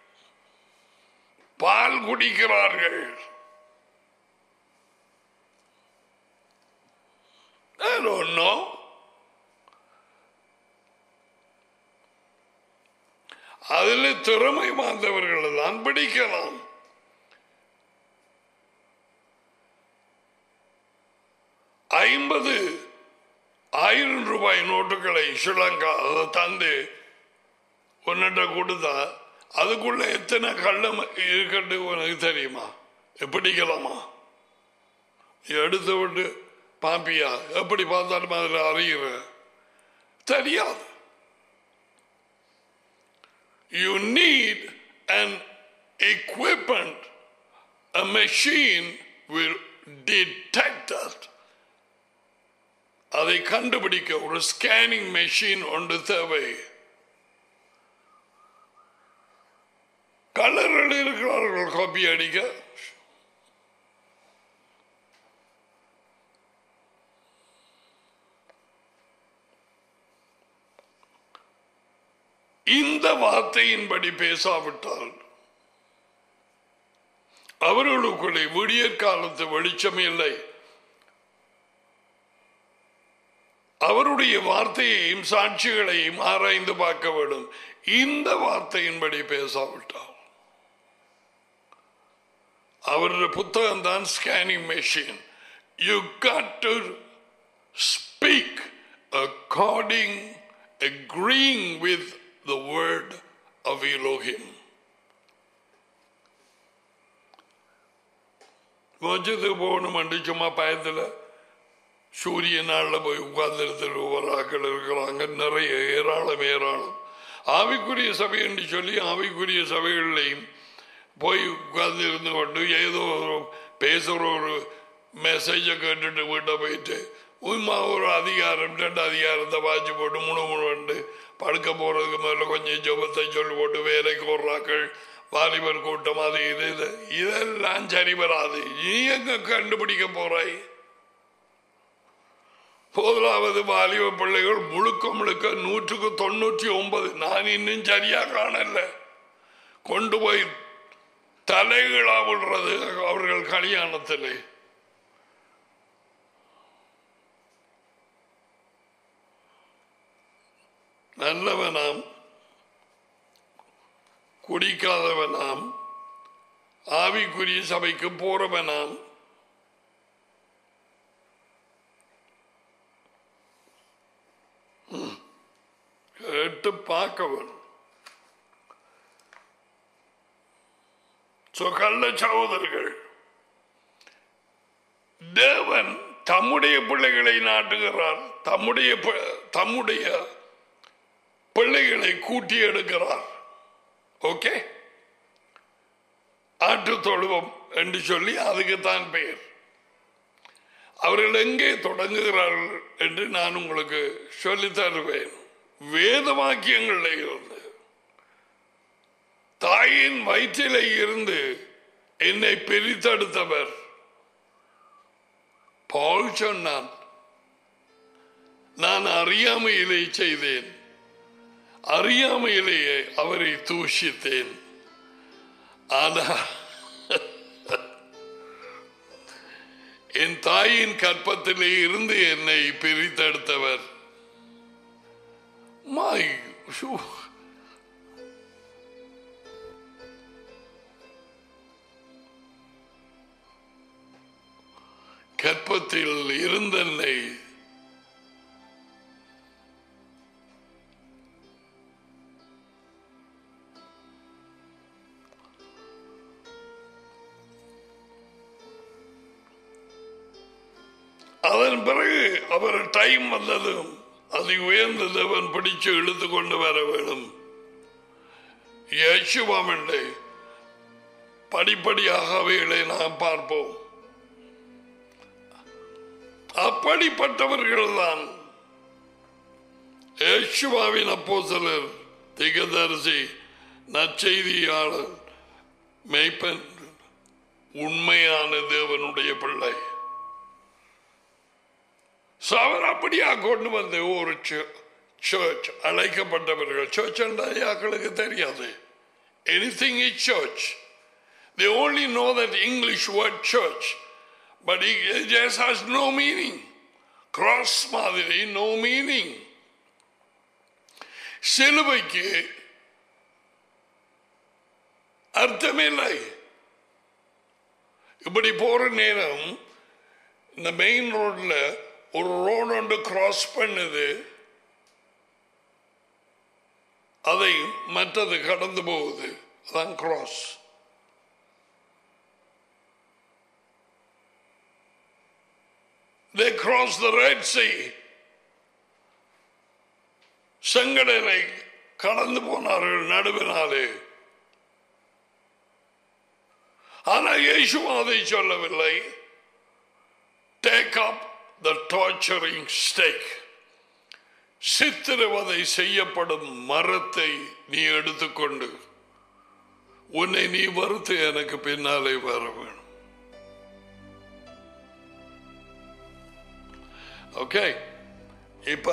பால் குடிக்கிறார்கள். I don't know. அதில் திறமை வாய்ந்தவர்கள் தான் பிடிக்கலாம். $50,000 நோட்டுகளை ஸ்ரீலங்கா அதை தந்து ஒன்னிட்ட கொடுத்தா அதுக்குள்ள எத்தனை கள்ளம் இருக்கட்டு உனக்கு தெரியுமா? பிடிக்கலாமா? எடுத்து விட்டு பாப்பியா எப்படி பார்த்தாலும் அதில் அறிகிற தெரியாது. You need an equipment, a machine will detect that. அதை கண்டுபிடிக்க ஒரு ஸ்கேனிங் மெஷின் ஒன்று தேவை. கலர்கள் இருக்கிறார்கள் காப்பி அடிக்க. இந்த வார்த்தையின்படி பேசாவிட்டால் அவர்களுக்குள்ளே விடியற் காலத்து வெளிச்சம் இல்லை. அவருடைய வார்த்தையையும் சாட்சிகளையும் ஆராய்ந்து பார்க்க வேண்டும். இந்த வார்த்தையின்படி பேசாவிட்டால் அவருடைய புத்தகம் தான் scanning machine. You got to speak according, agreeing with the word of Elohim. மஸ்ஜிதுக்கு போகணும் சும்மா பயத்தில் சூரிய நாளில் போய் உட்கார்ந்து ஒவ்வொரு ஆக்கள் இருக்கிறாங்க. நிறைய ஏராளம் ஆவிக்குரிய சபை என்று சொல்லி ஆவிக்குரிய சபைகள்லையும் போய் உட்கார்ந்து இருந்து கொண்டு ஏதோ ஒரு பேசுகிற ஒரு மெசேஜை கேட்டுட்டு வீட்டை போயிட்டு உண்மை ஒரு அதிகாரம் 2 அதிகாரத்தை வாட்சி போட்டு முணு படுக்க போறதுக்கு முதல்ல கொஞ்சம் ஜெபத்தை சொல்லி போட்டு வேலைக்கு ஓடுறாக்கள், வாலிபர் கூட்டம், அது இது இதெல்லாம் சரி வராது. நீ எங்க கண்டுபிடிக்க போறாய்? முதலாவது வாலிப பிள்ளைகள் முழுக்க முழுக்க 199. நான் இன்னும் சரியா காணல. கொண்டு போய் தலைகளா விடுறது அவர்கள் கல்யாணத்திலே. நல்லவனாம், குடிக்காதவனாம், ஆவிக்குரிய சபைக்கு போறவனாம், கேட்டு பார்க்கவன். கள்ள சகோதரர்கள், தேவன் தம்முடைய பிள்ளைகளை நாட்டுகிறார், தம்முடைய பிள்ளைகளை கூட்டி எடுக்கிறார். ஓகே, ஆட்டு தொழுவம் என்று சொல்லி அதுக்குத்தான் பெயர். அவர்கள் எங்கே தொடங்குகிறார்கள் என்று நான் உங்களுக்கு சொல்லி தருவேன். வேத வாக்கியங்களில் இருந்து, தாயின் வயிற்றிலே இருந்து என்னை பிரித்தெடுத்தவர் பவுல் சொன்னான், நான் அறியாமையிலே செய்தேன், அறியாமையிலேயே அவரை தூஷித்தேன். ஆனால் என் தாயின் கற்பத்திலே இருந்து என்னை பிரித்தெடுத்தவர் கற்பத்தில் இருந்தன்னை அதன் பிறகு அவர் டைம் வந்ததும் அதை உயர்ந்த தேவன் பிடிச்சு இழுத்து கொண்டு வர வேண்டும். யேசுவாமில்லை படிப்படியாக அவைகளை நாம் பார்ப்போம். அப்படிப்பட்டவர்கள் தான் யேசுவாவின் அப்போஸ்தலர், தீர்க்கதரிசி, நற்செய்தியாளர், மேய்ப்பன், உண்மையான தேவனுடைய பிள்ளை. அவர் அப்படியா கொண்டு வந்து ஒரு சர்ச் அழைக்கப்பட்டவர்கள். சர்ச் என்றாக்களுக்கு தெரியாது. Anything is church. They only know that English word church, but it just has no meaning. Cross மாதிரி no meaning. சிலுவைக்கு அர்த்தமில்லை. இப்படி போற நேரம் இந்த மெயின் ரோட்ல ஒரு ரோடு ஒன்று கிராஸ் பண்ணுது, அதை மற்றது கடந்து போகுது, அதான் cross. They crossed the Red Sea. செங்கடலை கடந்து போனார்கள் நடுவினாலே. ஆனால் இயேசு அதை சொல்லவில்லை. Take up the torturing stake. சித்திரவதை செய்யப்படும் மரத்தை நீ எடுத்துக்கொண்டு உன்னை நீ வறுத்து எனக்கு பின்னாலே வர வேணும். ஓகே, இப்ப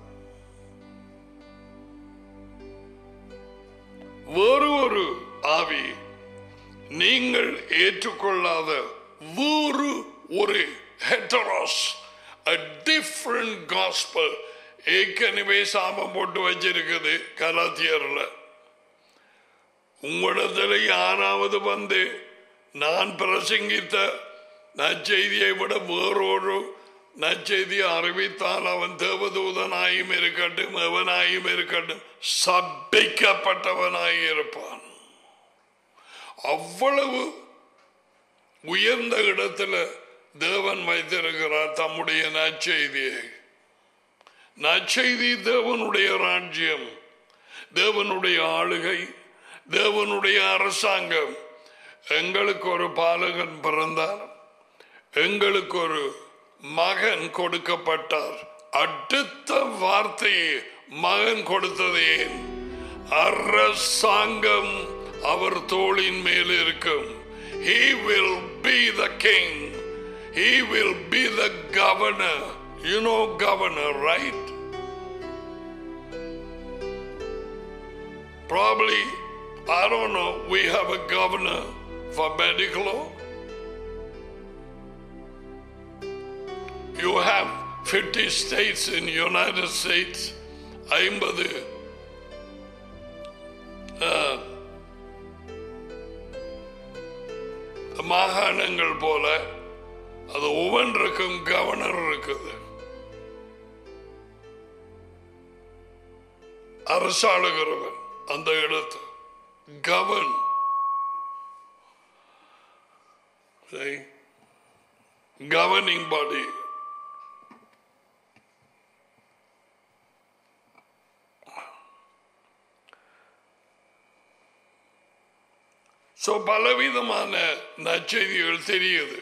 வேறு ஒரு ஆவி, நீங்கள் ஏற்றுக்கொள்ளாத வேறு ஒரு heteros, a different gospel. ஏற்கனவே சாபம் போட்டு வச்சிருக்குது கலாத்தியர்ல. உங்களிடத்தில் யாராவது வந்து நான் பிரசங்கித்த நற்செய்தியை விட வேறொரு நற்செய்தியை அறிவித்தால் அவன் தேவதூதனாயும் இருக்கட்டும், எவனாயும் இருக்கட்டும், சபிக்கப்பட்டவனாய் இருப்பான். அவ்வளவு உயர்ந்த இடத்துல தேவன் வைத்திருக்கிறார் தம்முடைய நற்செய்தியை. நற்செய்தி தேவனுடைய ராஜ்யம், தேவனுடைய ஆளுகை, தேவனுடைய அரசாங்கம். எங்களுக்கு ஒரு பாலகன் பிறந்தார், எங்களுக்கு ஒரு மகன் கொடுக்கப்பட்டார். அடுத்த வார்த்தையை மகன் கொடுத்ததே, அரசாங்கம் அவர் தோளின் மேல் இருக்கும். He will be the king. He will be the governor. You know governor, right? Probably, I don't know, we have a governor for medical. You have 50 states in the United States. 50 மாகாணங்கள் போல அது ஒவ்வொன்றுக்கும் governor இருக்குது, அரசாளுகிறவன். அந்த இடத்து govern governing body. So பலவிதமான நற்செய்திகள் தெரியுது.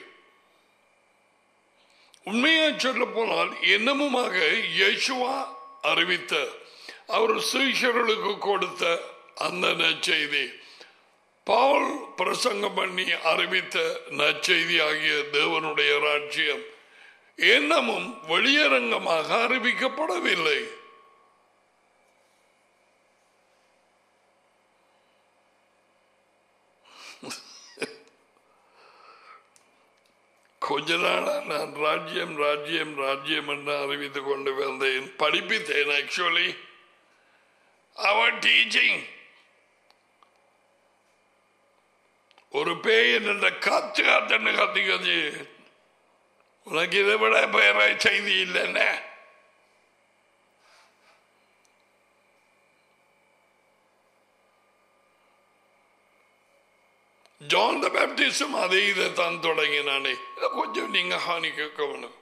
உண்மையா சொல்ல போனால் என்னமுமாக இயேசுவா அறிவித்த அவர் சீஷர்களுக்கு கொடுத்த அந்த நற்செய்தி, பவுல் பிரசங்கம் பண்ணி அறிவித்த நற்செய்தி ஆகிய தேவனுடைய ராஜ்யம் என்னமும் வெளியரங்கமாக அறிவிக்கப்படவில்லை. கொஞ்ச நாளா நான் ராஜ்யம் ராஜ்யம் ராஜ்யம் என்று அறிவித்துக் கொண்டு வந்தேன், படிப்பித்தேன். ஆக்சுவலி அவர் டீச்சிங் ஒரு பேய் என்ற காத்து காத்துன்னு கத்திக்கது. உனக்கு இதை விட பேர செய்தி இல்லைன்னு ஜான் த பேப்டிஸ்டும் அதே இதைத்தான் தொடங்கினானே. கொஞ்சம் நீங்க ஹானி கேட்கணும்.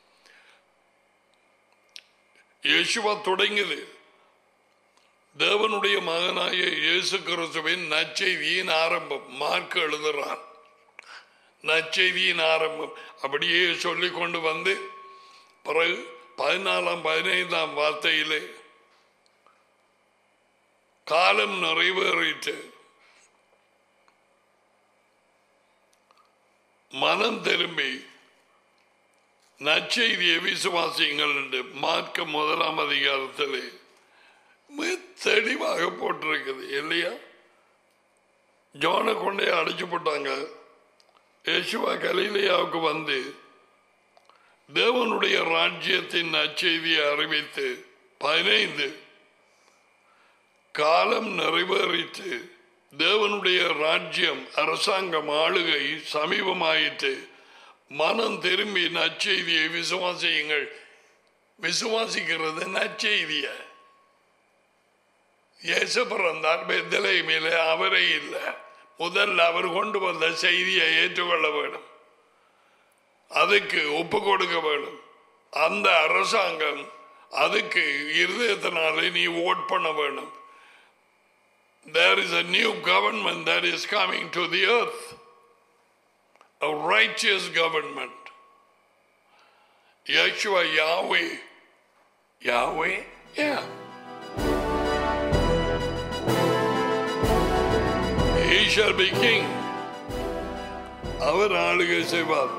இயேசுவா தொடங்கியது தேவனுடைய மகனாய இயேசு கிறிஸ்துவின் நற்செய்தியின் ஆரம்பம். மார்க் எழுதுறான் நற்செய்தியின் ஆரம்பம். அப்படியே சொல்லிக் கொண்டு வந்து பிறகு 14 15 வார்த்தையிலே காலம் நிறைவேறிட்டு மனம் திரும்பி நற்செய்தியை விசுவாசியுங்கள் என்று மார்க் 1 அதிகாரத்திலே தெளிவாக போட்டிருக்குது இல்லையா? ஜோனை கொண்டே அடைச்சு போட்டாங்க. இயேசுவா கலிலேயாவுக்கு வந்து தேவனுடைய ராஜ்யத்தின் நற்செய்தியை அறிவித்து 15 காலம் நிறைவேறிட்டு தேவனுடைய ராஜ்யம் அரசாங்கம் ஆளுகை சமீபமாயிட்டு மனம் திரும்பி நற்செய்தியை விசுவாசியுங்கள். விசுவாசிக்கிறது நற்செய்திய. இயேசு பிறந்தார் பெத்லகேமிலே, அவரே இல்லை. முதல்ல அவர் கொண்டு வந்த செய்தியை ஏற்றுக்கொள்ள வேண்டும், அதுக்கு ஒப்பு கொடுக்க வேண்டும். அந்த அரசாங்கம் அதுக்கு இருதயத்தினாலே நீ ஓட் பண்ண வேண்டும். There is a new government that is coming to the earth, a righteous government. Yeshua, Yahweh, yeah. He shall be king. அவர் ஆளுகை செய்வார்.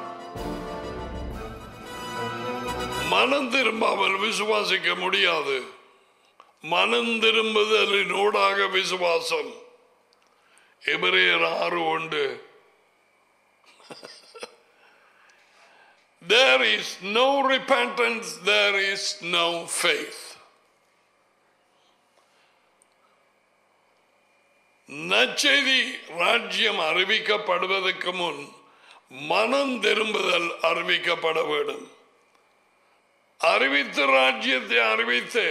மனம் திரும்பாமல் விசுவாசிக்க முடியாது. மனம் திரும்புதலினூடாக விசுவாசம். எபிரேயர் 6:1. There is no repentance, there is no faith. நற்செய்தி ராஜ்யம் அறிவிக்கப்படுவதற்கு முன் மனம் திரும்புதல் அறிவிக்கப்பட வேண்டும். அறிவித்து ராஜ்யத்தை அறிவித்து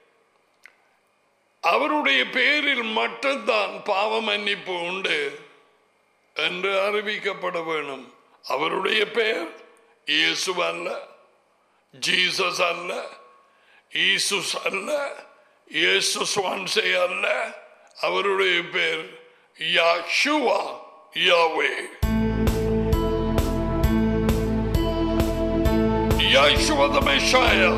அவருடைய பேரில் மட்டும்தான் பாவ மன்னிப்பு உண்டு என்று அறிவிக்கப்பட வேண்டும். அவருடைய பெயர் இயேசு அல்ல, ஜீசஸ் அல்ல, ஈசுஸ் அல்ல, இயேசுஸ் வான்சே அல்ல. அவருடைய பேர் Yashua, Yahweh. Yeshua the Messiah.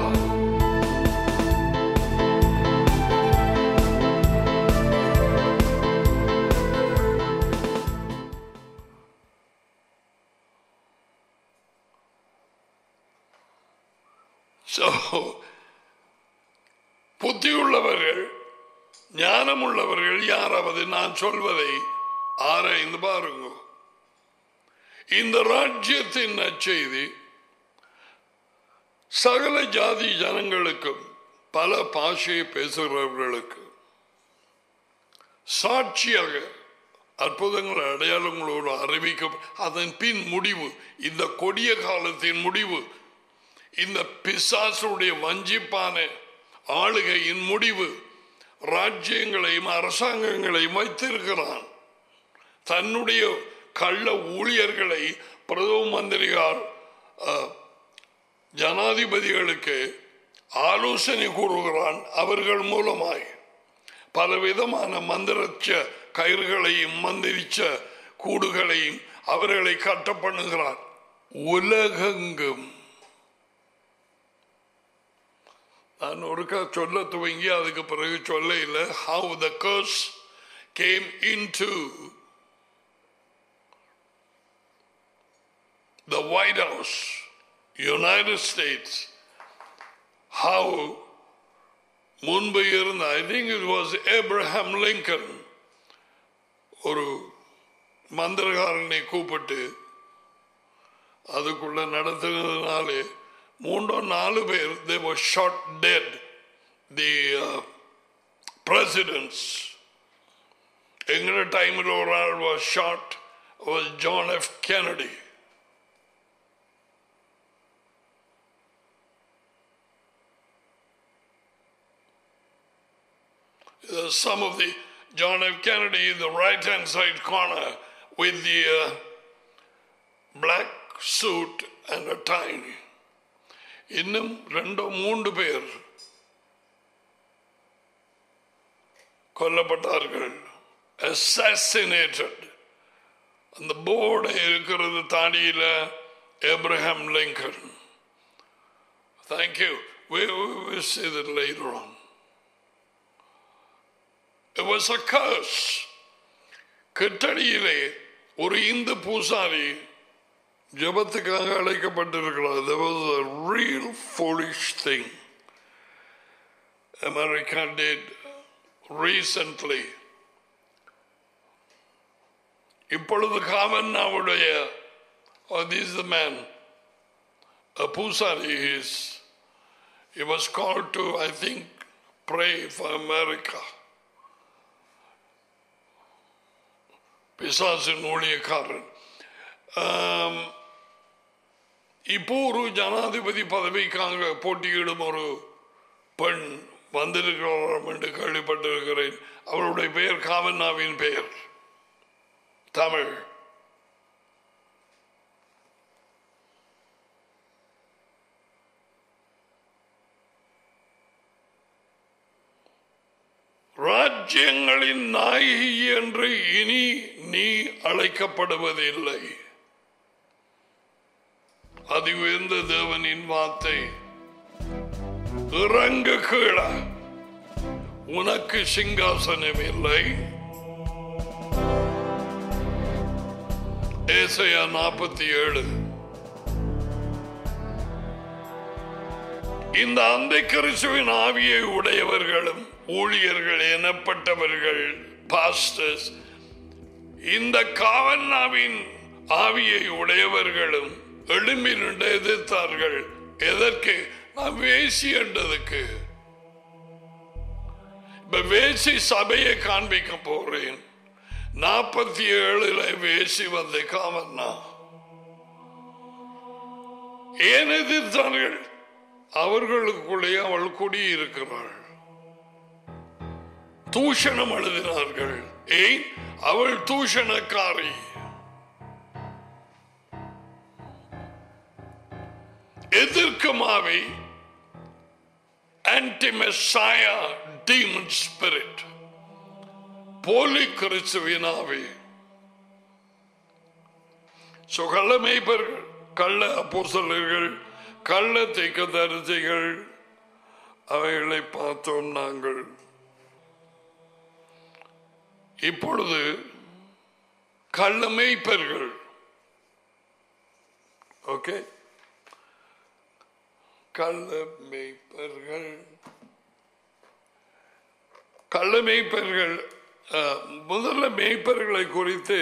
So, புத்தியுள்ளவர்கள் ஞானமுள்ளவர்கள் யாராவது நான் சொல்வதை ஆராய்ந்து பாருங்க. இந்த ராஜ்யத்தின் நற்செய்தி சகல ஜாதி ஜனங்களுக்கும் பல பாஷையை பேசுகிறவர்களுக்கு சாட்சியாக அற்புதங்கள் அடையாளங்களோடு அறிவிக்க, அதன் பின் முடிவு, இந்த கொடிய காலத்தின் முடிவு, இந்த பிசாசுடைய வஞ்சிப்பான ஆளுகையின் முடிவு, ராஜ்யங்களையும் அரசாங்கங்களையும் வைத்திருக்கிறான். தன்னுடைய கள்ள ஊழியர்களை பிரதம மந்திரியால் ஜனாதிபதிகளுக்கு ஆலோசனை கூறுகிறான். அவர்கள் மூலமாய் பலவிதமான மந்திரச்ச கயிறுகளையும் மந்திரிச்ச கூடுகளையும் அவர்களை கட்ட பண்ணுகிறான். உலகெங்கும் நான் ஒருக்கா சொல்ல துவங்கி அதுக்கு பிறகு சொல்ல இல்லை. How the curse came into the White House, United States. How முன்பு இருந்த, I think it was Abraham Lincoln, ஒரு மந்திரகாரனை கூப்பிட்டு அதுக்குள்ள நடத்துனதுனாலே 3-4 பேர் they were shot dead. The presidents. எங்கட டைமில் ஒரு ஆள் was shot, was John F. Kennedy. Some of the John F. Kennedy in the right hand side corner with the black suit and a tie. இன்னும் 2-3 பேர் கொல்லப்பட்டார்கள். Assassinated. அந்த board இருக்கிறது தாடியில Abraham Lincoln. Thank you. We will see that later on. It was a curse. கிட்டடியிலே ஒரு இந்து பூசாரி ஜபத்துக்காக அழைக்கப்பட்டிருக்கிறார். That was a real foolish thing America did recently. இப்பொழுது காமன்னாவுடைய, this is the man, a பூசாரி, he was called to, I think, pray for America. பிசாசின் ஊழியக்காரன். இப்போ ஒரு ஜனாதிபதி பதவிக்காக போட்டியிடும் ஒரு பெண் வந்திருக்கிறார் என்று கேள்விப்பட்டிருக்கிறேன். அவருடைய பெயர் காமன்னாவின் பெயர் தமிழ். ராஜ்யங்களின் நாயகி என்று இனி நீ அழைக்கப்படுவதில்லை. அது உயர்ந்த தேவனின் வார்த்தை. இறங்கு கீழ, உனக்கு சிங்காசனம் இல்லை. ஏசாயா 47. இந்த அந்திகிறிஸ்துவின் ஆவியை உடையவர்களும் ஊழியர்கள் எனப்பட்டவர்கள், பாஸ்டர்ஸ், இந்த காவன்னாவின் ஆவியை உடையவர்களும் எழும்பி நின்று எதிர்த்தார்கள். எதற்கு? நான் வேசி என்றதுக்கு. இப்ப வேசி சபையை காண்பிக்க போறேன். 47 வேசி வந்து காவன்னா ஏன் எதிர்த்தார்கள்? அவர்களுக்குள்ளே அவள் குடியிருக்கிறாள். தூஷணம் எழுதினார்கள். ஏன்? அவள் தூஷணக்காரி. எதிர்க்கும் ஆவி ஆன்டி-மெஸ்ஸாயா டீமன் ஸ்பிரிட், போலி கிறிஸ்துவின் ஆவி. கள்ள மேய்ப்பர்கள், கள்ள அப்போஸ்தலர்கள், கள்ள தீர்க்கதரிசிகள், அவைகளை பார்த்தோம் நாங்கள். இப்பொழுது கள்ள மேய்ப்பர்கள். ஓகே, கள்ள மேய்ப்பர்கள் கள்ள மேய்ப்பர்கள் முதல்ல மேய்ப்பர்களை குறித்து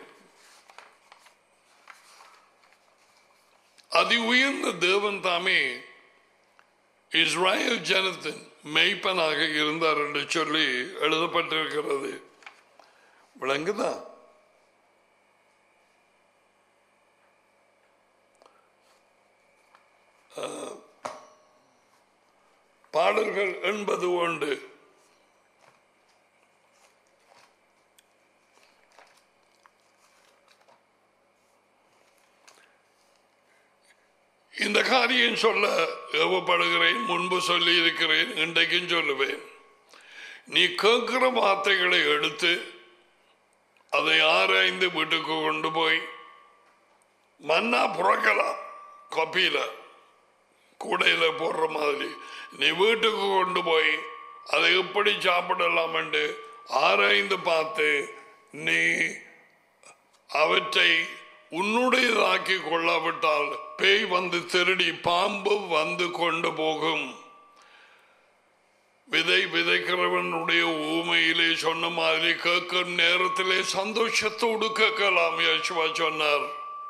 அதி உயர்ந்த தேவன் தாமே இஸ்ராயல் ஜனத்தின் மெய்ப்பனாக இருந்தார் என்று சொல்லி எழுதப்பட்டிருக்கிறது. விளங்குதா? பாடல்கள் 80 உண்டு. இந்த காரியம் சொல்ல ஏவப்படுகிறேன், முன்பு சொல்லி இருக்கிறேன், இன்றைக்கும் சொல்லுவேன். நீ கேட்கிற வார்த்தைகளை எடுத்து அதை ஆராய்ந்து வீட்டுக்கு கொண்டு போய் மண்ணா புறக்கலாம், கொப்பியில கூடையில போடுற மாதிரி. நீ வீட்டுக்கு கொண்டு போய் அதை எப்படி சாப்பிடலாம் என்று ஆராய்ந்து பார்த்து நீ அவற்றை உன்னுடையதாக்கி கொள்ளாவிட்டால் பேய் வந்து திருடி பாம்பு வந்து கொண்டு போகும். விதை விதைக்கிறவனுடைய ஊமையிலே சொன்ன மாதிரி கேட்கும் நேரத்திலே சந்தோஷத்தோடு கேட்கலாம். யேசுவா சொன்னார்.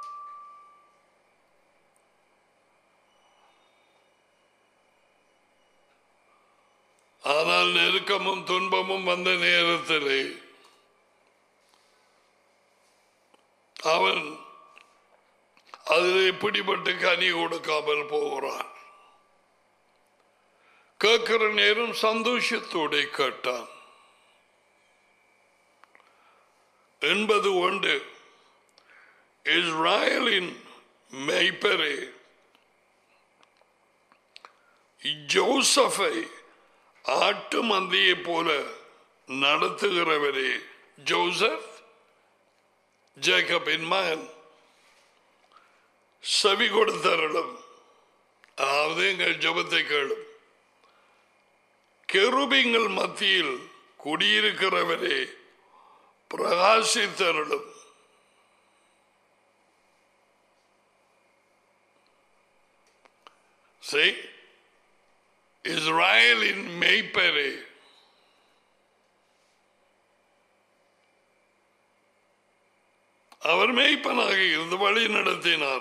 ஆனால் நெருக்கமும் துன்பமும் வந்த நேரத்திலே அவன் அதில் பிடிபட்டு கனி கொடுக்காமல் போகிறான். கேட்கிற நேரம் சந்தோஷத்தோடு கேட்டான். 81 இஸ்ராயலின் மேய்ப்பரே, ஜோசப்பை ஆட்டு மந்தையை போல நடத்துகிறவரே. ஜோசப் ஜேக்கபின் மகன். செவி கொடுத்தருளும், அதாவது எங்கள் ஜெபத்தை கேளும். கெருபிங்கள் மத்தியில் குடியிருக்கிறவரே, பிரகாசித்தருளும். இஸ்ராயலின் மேய்ப்பரே, அவர் மேய்ப்பனாக இருந்து வழி நடத்தினார்.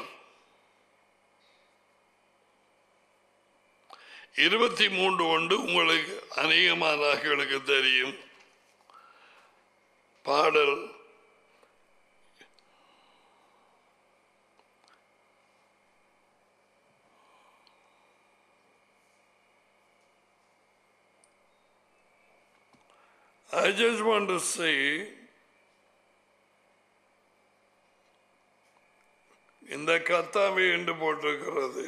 23 ஒன்று உங்களுக்கு அநேகமானவர்களுக்கு தெரியும். பாடல் I just want to say இந்த கத்தாமை என்று போட்டிருக்கிறது.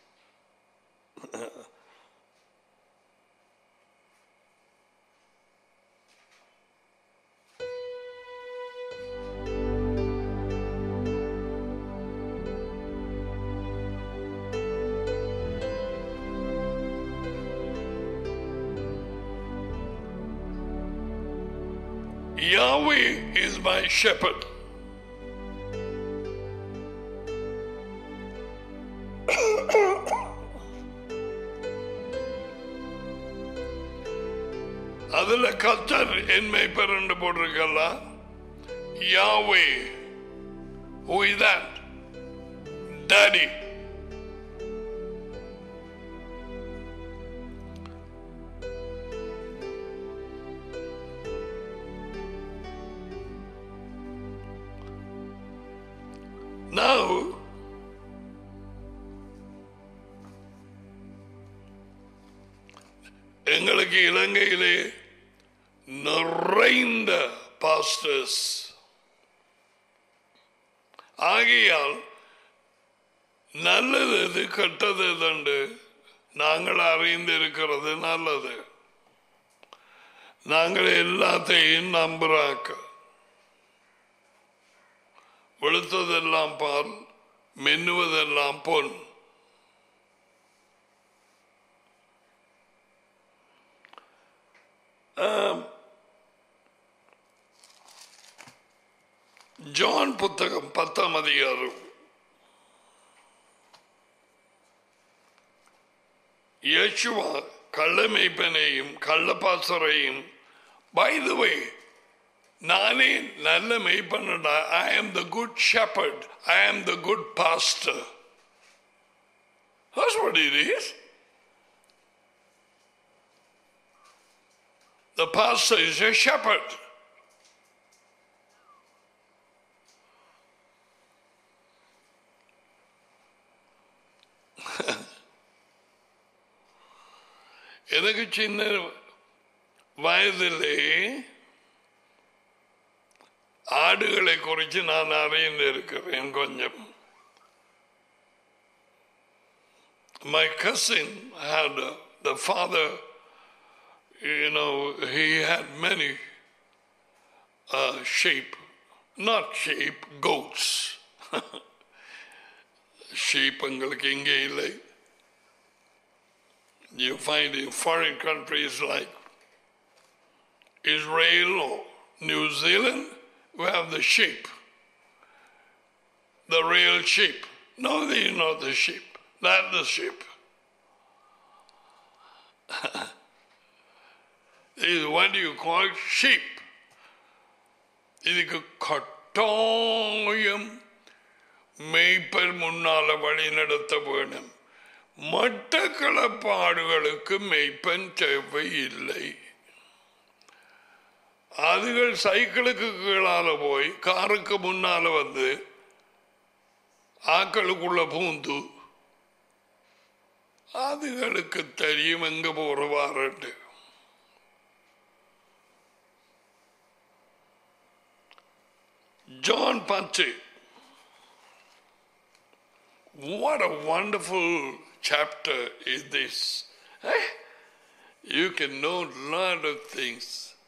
Yahweh is my shepherd. அதுல கர்த்தர் என் மேய்ப்பர் என்று போட்டிருக்கல. Yahweh, who is that? Daddy. Now, எங்களுக்கு இலங்கையிலே நிறைந்த பாஸ்டர்ஸ் ஆகையால் நல்லது எது கெட்டது எது நாங்கள் அறிந்திருக்கிறது நல்லது. நாங்கள் எல்லாத்தையும் நம்புறாக்க. வெளுத்ததெல்லாம் பால், மென்னுவதெல்லாம் பொன். ஜான் புத்தகம் 10ஆம் அதிகாரம் யேசுவா கள்ள மேய்ப்பனையும் கள்ள பாசரையும், by the way, நானே நல்ல மேய்ப்பனடா. I am the good shepherd. I am the good pastor. That's what it is. The pastor is a shepherd. எனக்கு சின்ன வயதிலே ஆடுகளை குறித்து நான் அறிந்து இருக்கிறேன் கொஞ்சம். My cousin had the father, he had many sheep, not sheep, goats. Sheep எங்களுக்கு இங்கே இல்லை. You find in foreign countries like Israel or New Zealand, we have the sheep, the real sheep. No, they are not the sheep. Not the sheep. This is what you call sheep. இதுக்கு கட்டாயம் மேய்ப்பர் முன்னால வழி நடத்த வேணும். மட்டக்களப்பாடுகளுக்கு மேய்ப்பன் தேவை இல்லை. அதுகள் சைக்கிளுக்கு கீழால போய் காருக்கு முன்னால வந்து ஆக்களுக்குள்ள பூந்து அதுகளுக்கு தெரியும் எங்க போறவாறு. John 10. What a wonderful chapter is this. You can know a lot of things.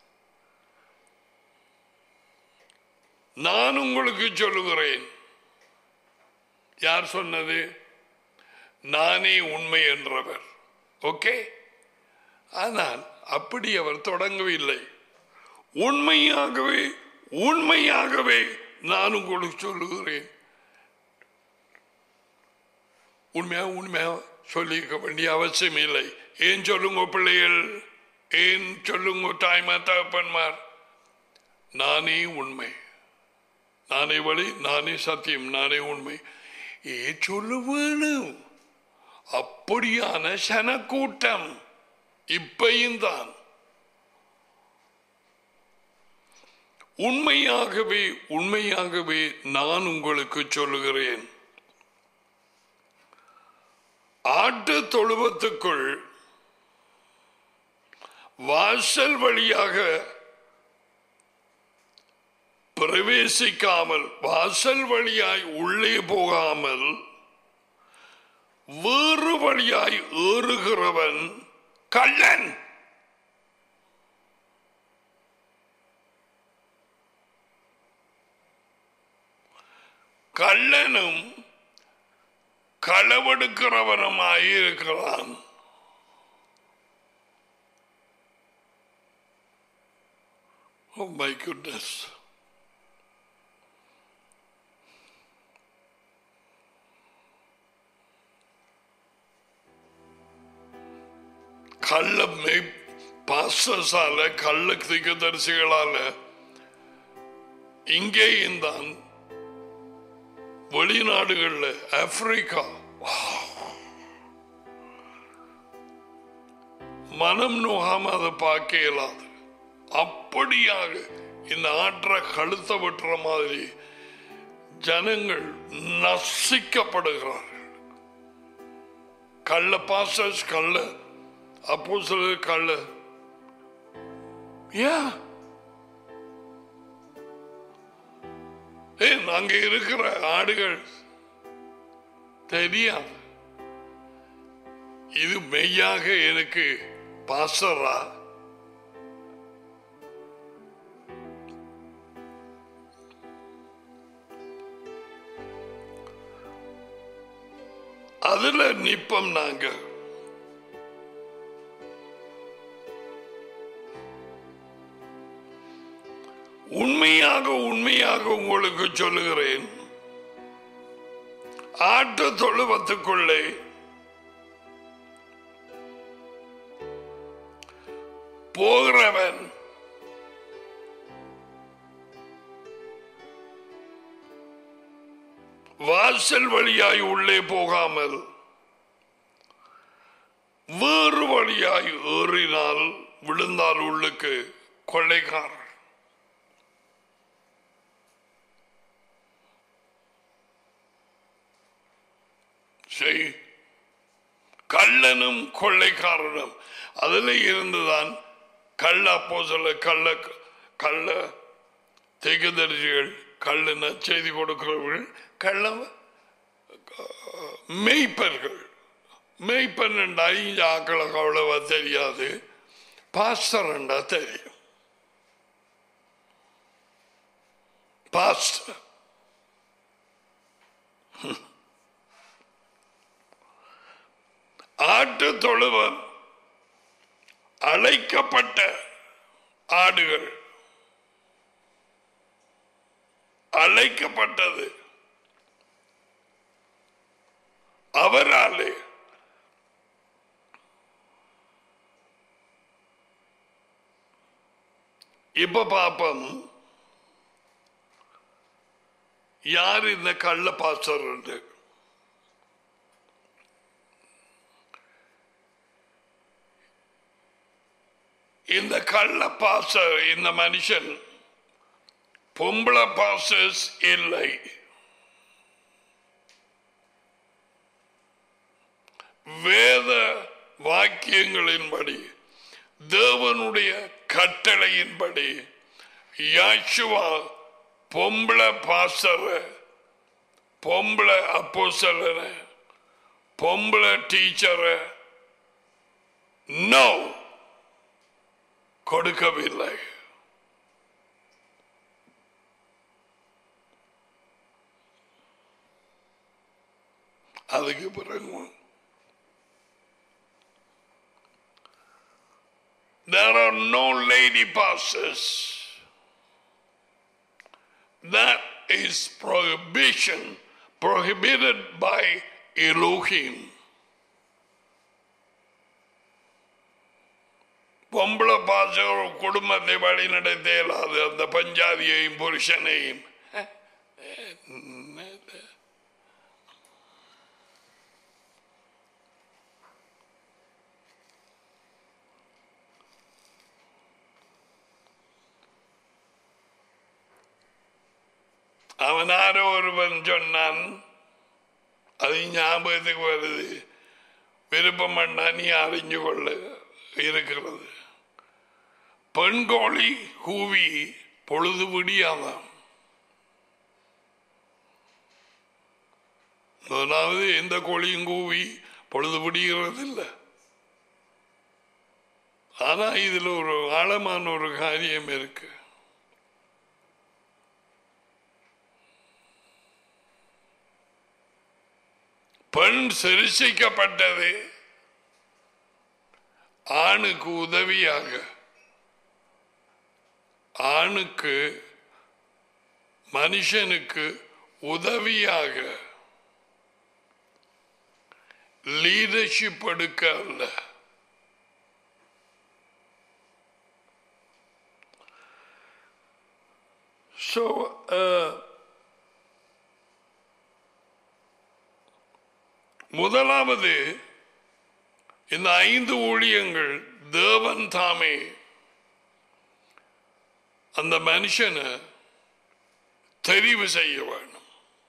நான் உங்களுக்கு சொல்லுகிறேன். யார் சொன்னது? நானே உண்மை என்றவர். ஓகே, ஆனால் அப்படி அவர் தொடங்கவில்லை. உண்மையாகவே உண்மையாகவே நான் உங்களுக்கு சொல்லுகிறேன். உண்மையாக சொல்லிக்க வேண்டிய அவசியம் இல்லை. ஏன் சொல்லுங்க பிள்ளைகள், ஏன் சொல்லுங்க தாய்மா தகப்பன்மார்? நானே உண்மை, நானே வழி, நானே சத்தியம், நானே உண்மை. சொல்ல வேணும். அப்படியான சனக்கூட்டம் இப்பையும் தான். உண்மையாகவே உண்மையாகவே நான் உங்களுக்கு சொல்லுகிறேன், ஆட்டு தொழுவத்துக்குள் வாசல் வழியாக பிரவேசிக்காமல், வாசல் வழியாய் உள்ளே போகாமல் வேறு வழியாய் ஏறுகிறவன் கள்ளன். கள்ளனும் களவெடுக்கிறவனுமாயிருக்கிறான். Oh my goodness. கள்ள பாஸ்டர்ஸால, கள்ள தீர்க்கதரிசிகளால இங்கேயும் தான் வெளிநாடுகள்ல, ஆப்பிரிக்கா, மனம் நோகாம அதை பார்க்க இயலாது. அப்படியாக இந்த ஆற்ற கழுத்த வெட்டுற மாதிரி ஜனங்கள் நசிக்கப்படுகிறார்கள். கள்ள பாஸ்டர்ஸ், கள்ள அப்போஸ்தலர், கள்ள அங்க இருக்கிற ஆடுகள் தெரியாது. இது மெய்யாக எனக்கு பாஸ்டரா? அதுல நிப்பம் நாங்க. உண்மையாக உண்மையாக உங்களுக்கு சொல்லுகிறேன், ஆட்டு தொழுவத்துக்குள்ளே போகிறவன் வாசல் வழியாய் உள்ளே போகாமல் வேறு வழியாய் ஏறினால் விழுந்தால் உள்ளுக்கு கொள்ளைக்காரன். கள்ளனும் கொள்ளைக்காரனும் அதில் இருந்துதான் கள்ள அப்போஸ்தலர், கள்ள தீர்க்கதரிசிகள், கள்ள நற்செய்தி கொடுக்கிறவர்கள், கள்ள மெய்ப்பர்கள். மெய்ப்பன் என்றா இங்க ஆக்களுக்கு அவ்வளவா தெரியாது, பாஸ்டர் என்றா தெரியும். பாஸ்டர் ஆட்டு தொழுவம் அழைக்கப்பட்ட ஆடுகள், அழைக்கப்பட்டது அவராலே. இப்ப பாப்போம் யார் இந்த கள்ள பாஸ்டர் என்று. இந்த கள்ள பாஸ்டர், இந்த மனுஷன் பொம்பளை பாஸ்டர்ஸ் இல்லை, வேத வாக்கியங்களின்படி, தேவனுடைய கட்டளையின்படி யாஷுவா பொம்பளை பாஸ்டர், பொம்பளை அப்போஸ்தலர், பொம்பளை டீச்சர் நோ கொடுக்கவில்லை. அதுக்கு பிறகு there are no lady pastors. That is prohibited by Elohim. பொம்பளை பாஸ்டர் குடும்பத்தை வழி நடத்த இயலாது, அந்த பஞ்சாதியையும் புருஷனையும். அவன் யாரோ ஒருவன் சொன்னான், அது ஞாபகத்துக்கு வருது, விருப்பம் பண்ணா நீ அறிஞ்சு கொள்ள இருக்கிறது. பெண்கோழி கூவி பொழுது விடியாதான். அதாவது எந்த கோழியும் கூவி பொழுது விடுகிறது இல்லை. ஆனா இதுல ஒரு ஆழமான ஒரு காரியம் இருக்கு. பெண் சிருஷ்டிக்கப்பட்டது ஆணுக்கு உதவியாக, ஆணுக்கு மனுஷனுக்கு உதவியாக, லீடர்ஷிப் எடுக்க அல்ல. So முதலாவது இந்த 5 ஊழியங்கள் தேவன் தாமே அந்த மனுஷனை தெரிவு செய்ய வேண்டும்.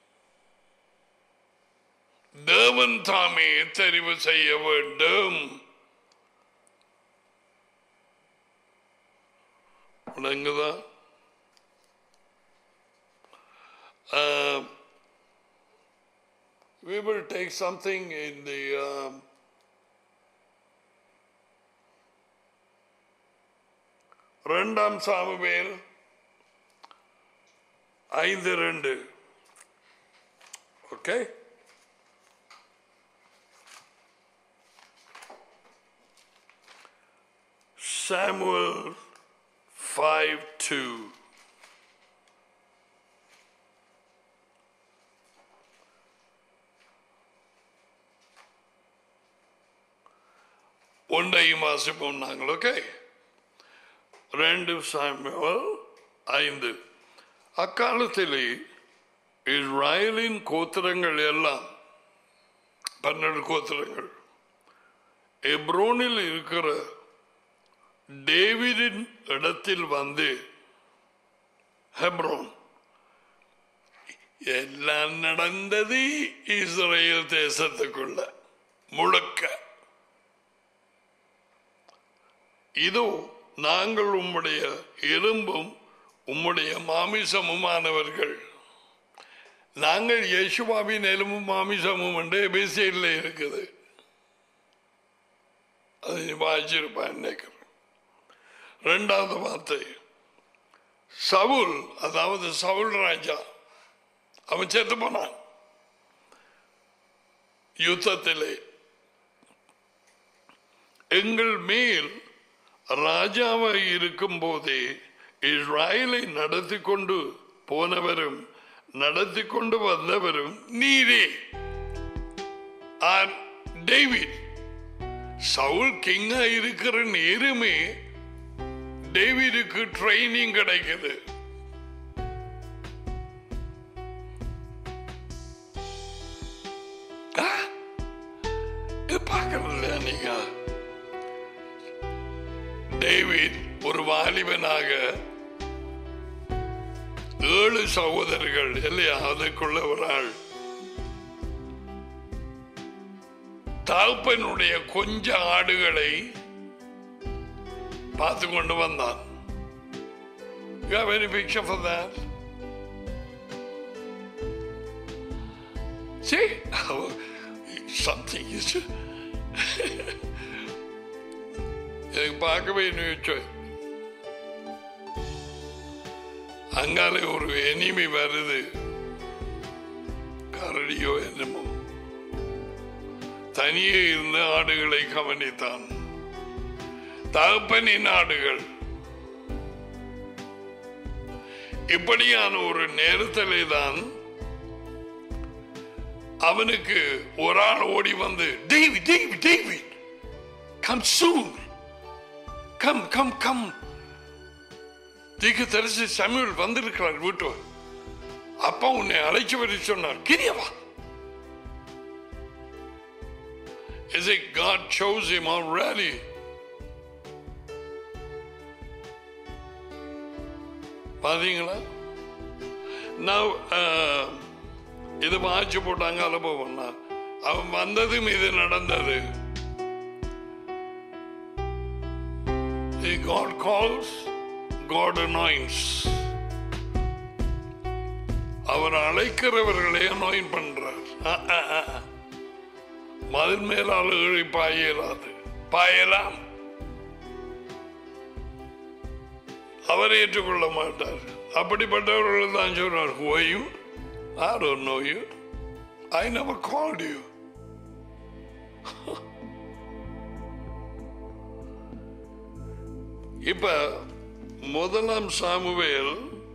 தேவன் தாமே தெரிவு செய்ய வேண்டும். விளங்குதா? We will take something in the இரண்டாம் சாமுவேல் 5:2. Okay? Samuel 5:2. ஒன்றையும் வாசிப்போம் நாங்கள். Okay, 2 Samuel 5. அக்காலத்திலே இஸ்ராயலின் கோத்திரங்கள் எல்லாம் 12 கோத்திரங்கள் எப்ரோனில் இருக்கிற டேவிடின் இடத்தில் வந்து ஹெப்ரோன் எல்லாம் நடந்தது இஸ்ரேல் தேசத்துக்குள்ள முழுக்க. இதோ நாங்கள் உம்முடைய எலும்பும் உம்முடைய மாமிசமுமானவர்கள். நாங்கள் யேசுவாவின் எலும்பும் மாமிசமும் என்று எபேசியரில் இருக்குது. அதை வாசிச்சிருப்பான் நினைக்கிறேன். 2வது வார்த்தை சவுல், அதாவது சவுல் ராஜா, அவன் செத்து போனான் யுத்தத்திலே. எங்கள் மேல் ராஜாவாய் இருக்கும் போதே இஸ்ராயலை நடத்தி கொண்டு போனவரும் நடத்தி கொண்டு வந்தவரும் நீரே. டேவிட் சவுல் கிங்கா இருக்கிற நேரமே டேவிடுக்கு ட்ரைனிங் கிடைக்குது. பார்க்கல நீங்க டேவிட் ஒரு வாலிபனாக 7 சகோதரர்கள் இல்லையா, அதுக்குள்ள ஒரு ஆள் தகப்பனுடைய கொஞ்ச ஆடுகளை பார்த்து கொண்டு வந்தான். You have any picture for that? See? Something is எனக்கு பார்க்கவே நினைச்சு. அங்காலே ஒரு எனிமி வருது, கரடியோ என்னமோ. தனியே இருந்த ஆடுகளை கவனித்தான். தகப்பனின் ஆடுகள். இப்படியான ஒரு நேரத்திலே தான் அவனுக்கு ஒரு ஆள் ஓடி வந்து, David David David come soon, come come come. தீர்க்கதரிசி சாமுவேல் வந்திருக்கிறார் வீட்டு. அப்பா உன்னை அழைச்சு வர சொன்னார், கிரியவா. Is it God chose him already? பாத்தீங்களா? Now இது வாட்சி போட்டாங்க அனுபவம். அவன் வந்ததும் இது நடந்தது. God calls, God anoints. அவர் அழைக்கிறவர்களை அனாயின் பண்றார். மதில் மேல் ஆளுகளை பாயலாது, பாயலாம். அவர் ஏற்றுக்கொள்ள மாட்டார். அப்படிப்பட்டவர்கள் தான் சொல்றார், who are you? I don't know you. I never called you. இப்ப 1 சாமுவேல்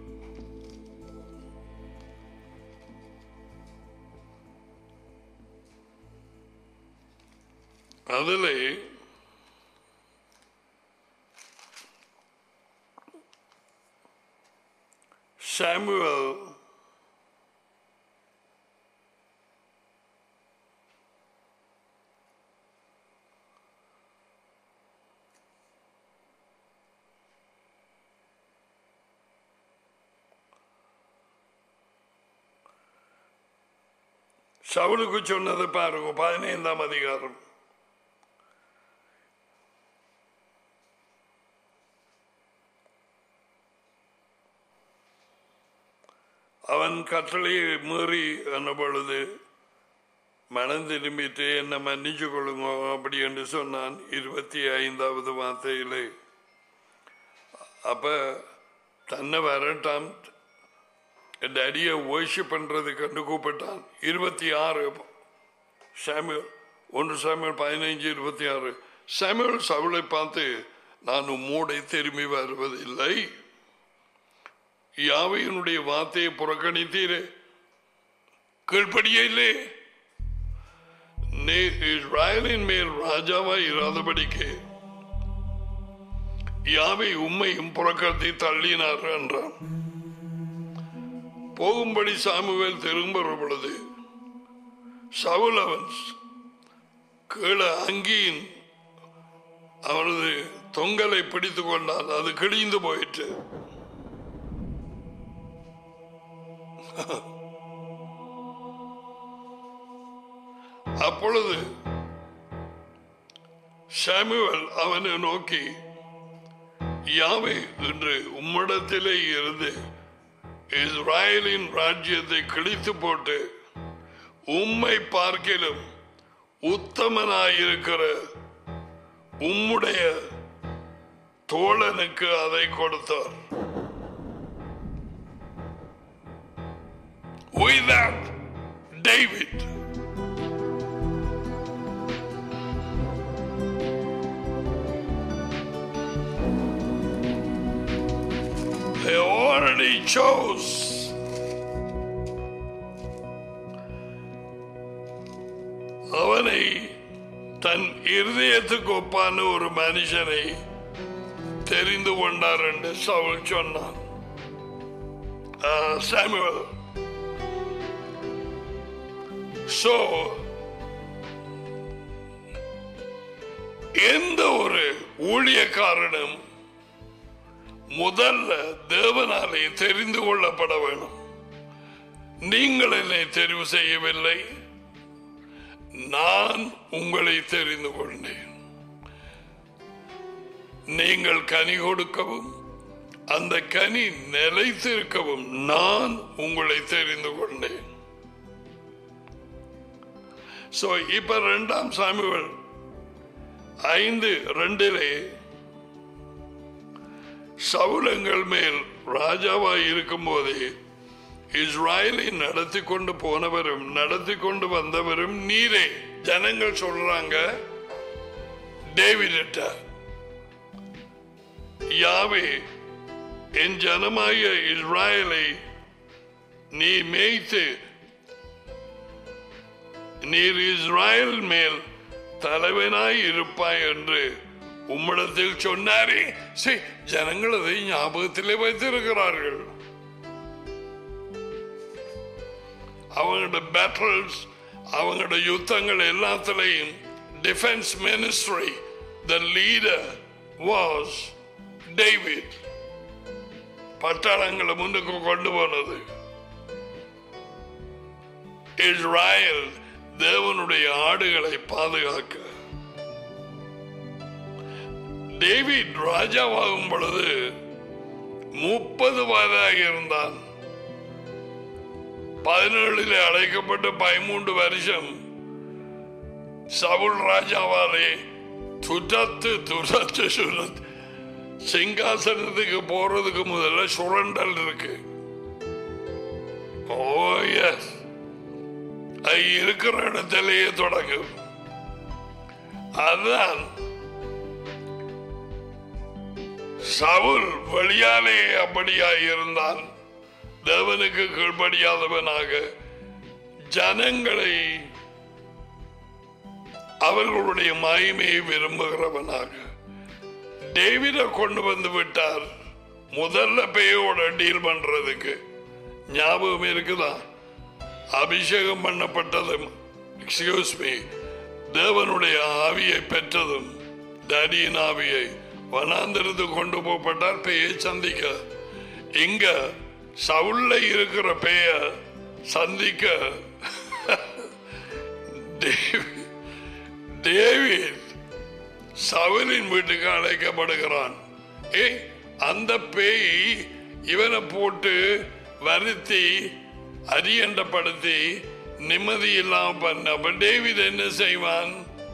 அதிலே சாமுவேல் சவுலுக்கு சொன்னதை பாருங்க. 15ஆம் அதிகாரம். அவன் கட்டளையை மீறி என்ன பொழுது மனம் திரும்பிட்டு என்ன மன்னிச்சு கொள்ளுங்க அப்படி என்று சொன்னான் 25வது வார்த்தையிலே. அப்ப தன்னை வரட்டான் டேடியை வர்ஷிப் பண்றதுக்கு கண்டு கூப்பிட்டான். 26 சாமுவேல் 1 சாமுவேல் 15:26. சாமுவேல் சவுலை பார்த்து, நான் உம்மோடே திரும்பி வருவதில்லை. யாவையினுடைய வார்த்தையை புறக்கணித்தீரே, கீழ்ப்படியே. நீ இஸ்ராயலின் மேல் ராஜாவாய் இராதபடிக்கு யாவை உம்மையும் புறக்கத்தி தள்ளினார் என்றான். போகும்படி சாமுவேல் திரும்புகிற பொழுது சவுல் அவன் கீழே அங்கியின் அவனது தொங்கலை பிடித்துக் கொண்டால் அது கிழிந்து போயிற்று. அப்பொழுது சாமுவேல் அவனை நோக்கி, யாவே என்று உம்மிடத்திலே இருந்து இஸ்ராயலின் ராஜ்யத்தை கிழித்து போட்டு உம்மை பார்க்கிலும் உத்தமனாயிருக்கிற உம்முடைய தோழனுக்கு அதை கொடுத்தார். With that, David they already chose அவனை தன் இருதயத்துக்கு ஒப்பான ஒரு மனுஷனை தெரிந்து கொண்டார் என்று சவுல் சொன்னான். சாமுவேல். So எந்த ஒரு ஊழியக்காரனும் முதல்ல தேவனாலே தெரிந்து கொள்ளப்பட வேண்டும். நீங்கள் என்னை தெரிவு செய்யவில்லை, நான் உங்களை தெரிந்து கொண்டேன். நீங்கள் கனி கொடுக்கவும் அந்த கனி நிலைத்திருக்கவும் நான் உங்களை தெரிந்து கொண்டேன். So, இப்ப 2 சாமுவேல் 5:2 சவுலங்கள் மேல் ராஜாவாய் இருக்கும் போதே இஸ்ராயலை நடத்தி கொண்டு போனவரும் நடத்தி கொண்டு வந்தவரும் நீரே. ஜனங்கள் சொல்றாங்க டேவிட், யாவே என் ஜனமாய இஸ்ராயலை நீ மேய்த்து நீர் இஸ்ராயல் மேல் தலைவனாய் இருப்பாய் என்று உம்மிடத்தில் சொன்னாரே. ஜனங்கள் அதை ஞாபகத்திலே வைத்திருக்கிறார்கள். அவங்களோட பேட்டல்ஸ், அவங்களோட யுத்தங்கள் எல்லாத்திலையும் defence ministry, the leader was David. பட்டாளங்களை முன்னுக்கு கொண்டு போனது இஸ்ராயல் தேவனுடைய ஆடுகளை பாதுகாக்க. டேவிட் ராஜாவாகும் பொழுது 30 வயதாக இருந்தான். 17 அழைக்கப்பட்டு 13 வருஷம் சவுல் ராஜாவாலே துரத்து சிங்காசனத்துக்கு போறதுக்கு முதல்ல சுரண்டல் இருக்கு. ஓ எஸ், இருக்கிற இடத்திலேயே தொடங்கும். அதுதான் சவுல் வெளியாலே அப்படியாய் இருந்தான். தேவனுக்கு கீழ்ப்படியாதவனாக ஜனங்களை அவர்களுடைய மகிமையை விரும்புகிறவனாக டேவிட கொண்டு வந்து விட்டார். முதல்ல பேயோட டீல் பண்றதுக்கு ஞாபகம் இருக்குதா? அபிஷேகம் பண்ணப்பட்டதும் தேவனுடைய ஆவியை பெற்றதும் டேடியின் ஆவியை வனாந்திரத்து கொண்டு போகப்பட்டார் பேயை சந்திக்க. இங்க சவுல்ல இருக்கிற பேய சந்திக்க டேவிட் சவுலின் வீட்டுக்கு அழைக்கப்படுகிறான். அந்த பேய் இவனை போட்டு வருத்தி அரியண்டப்படுத்தி நிம்மதி இல்லாம பண்ண. அப்ப டேவிட் என்ன செய்வான்?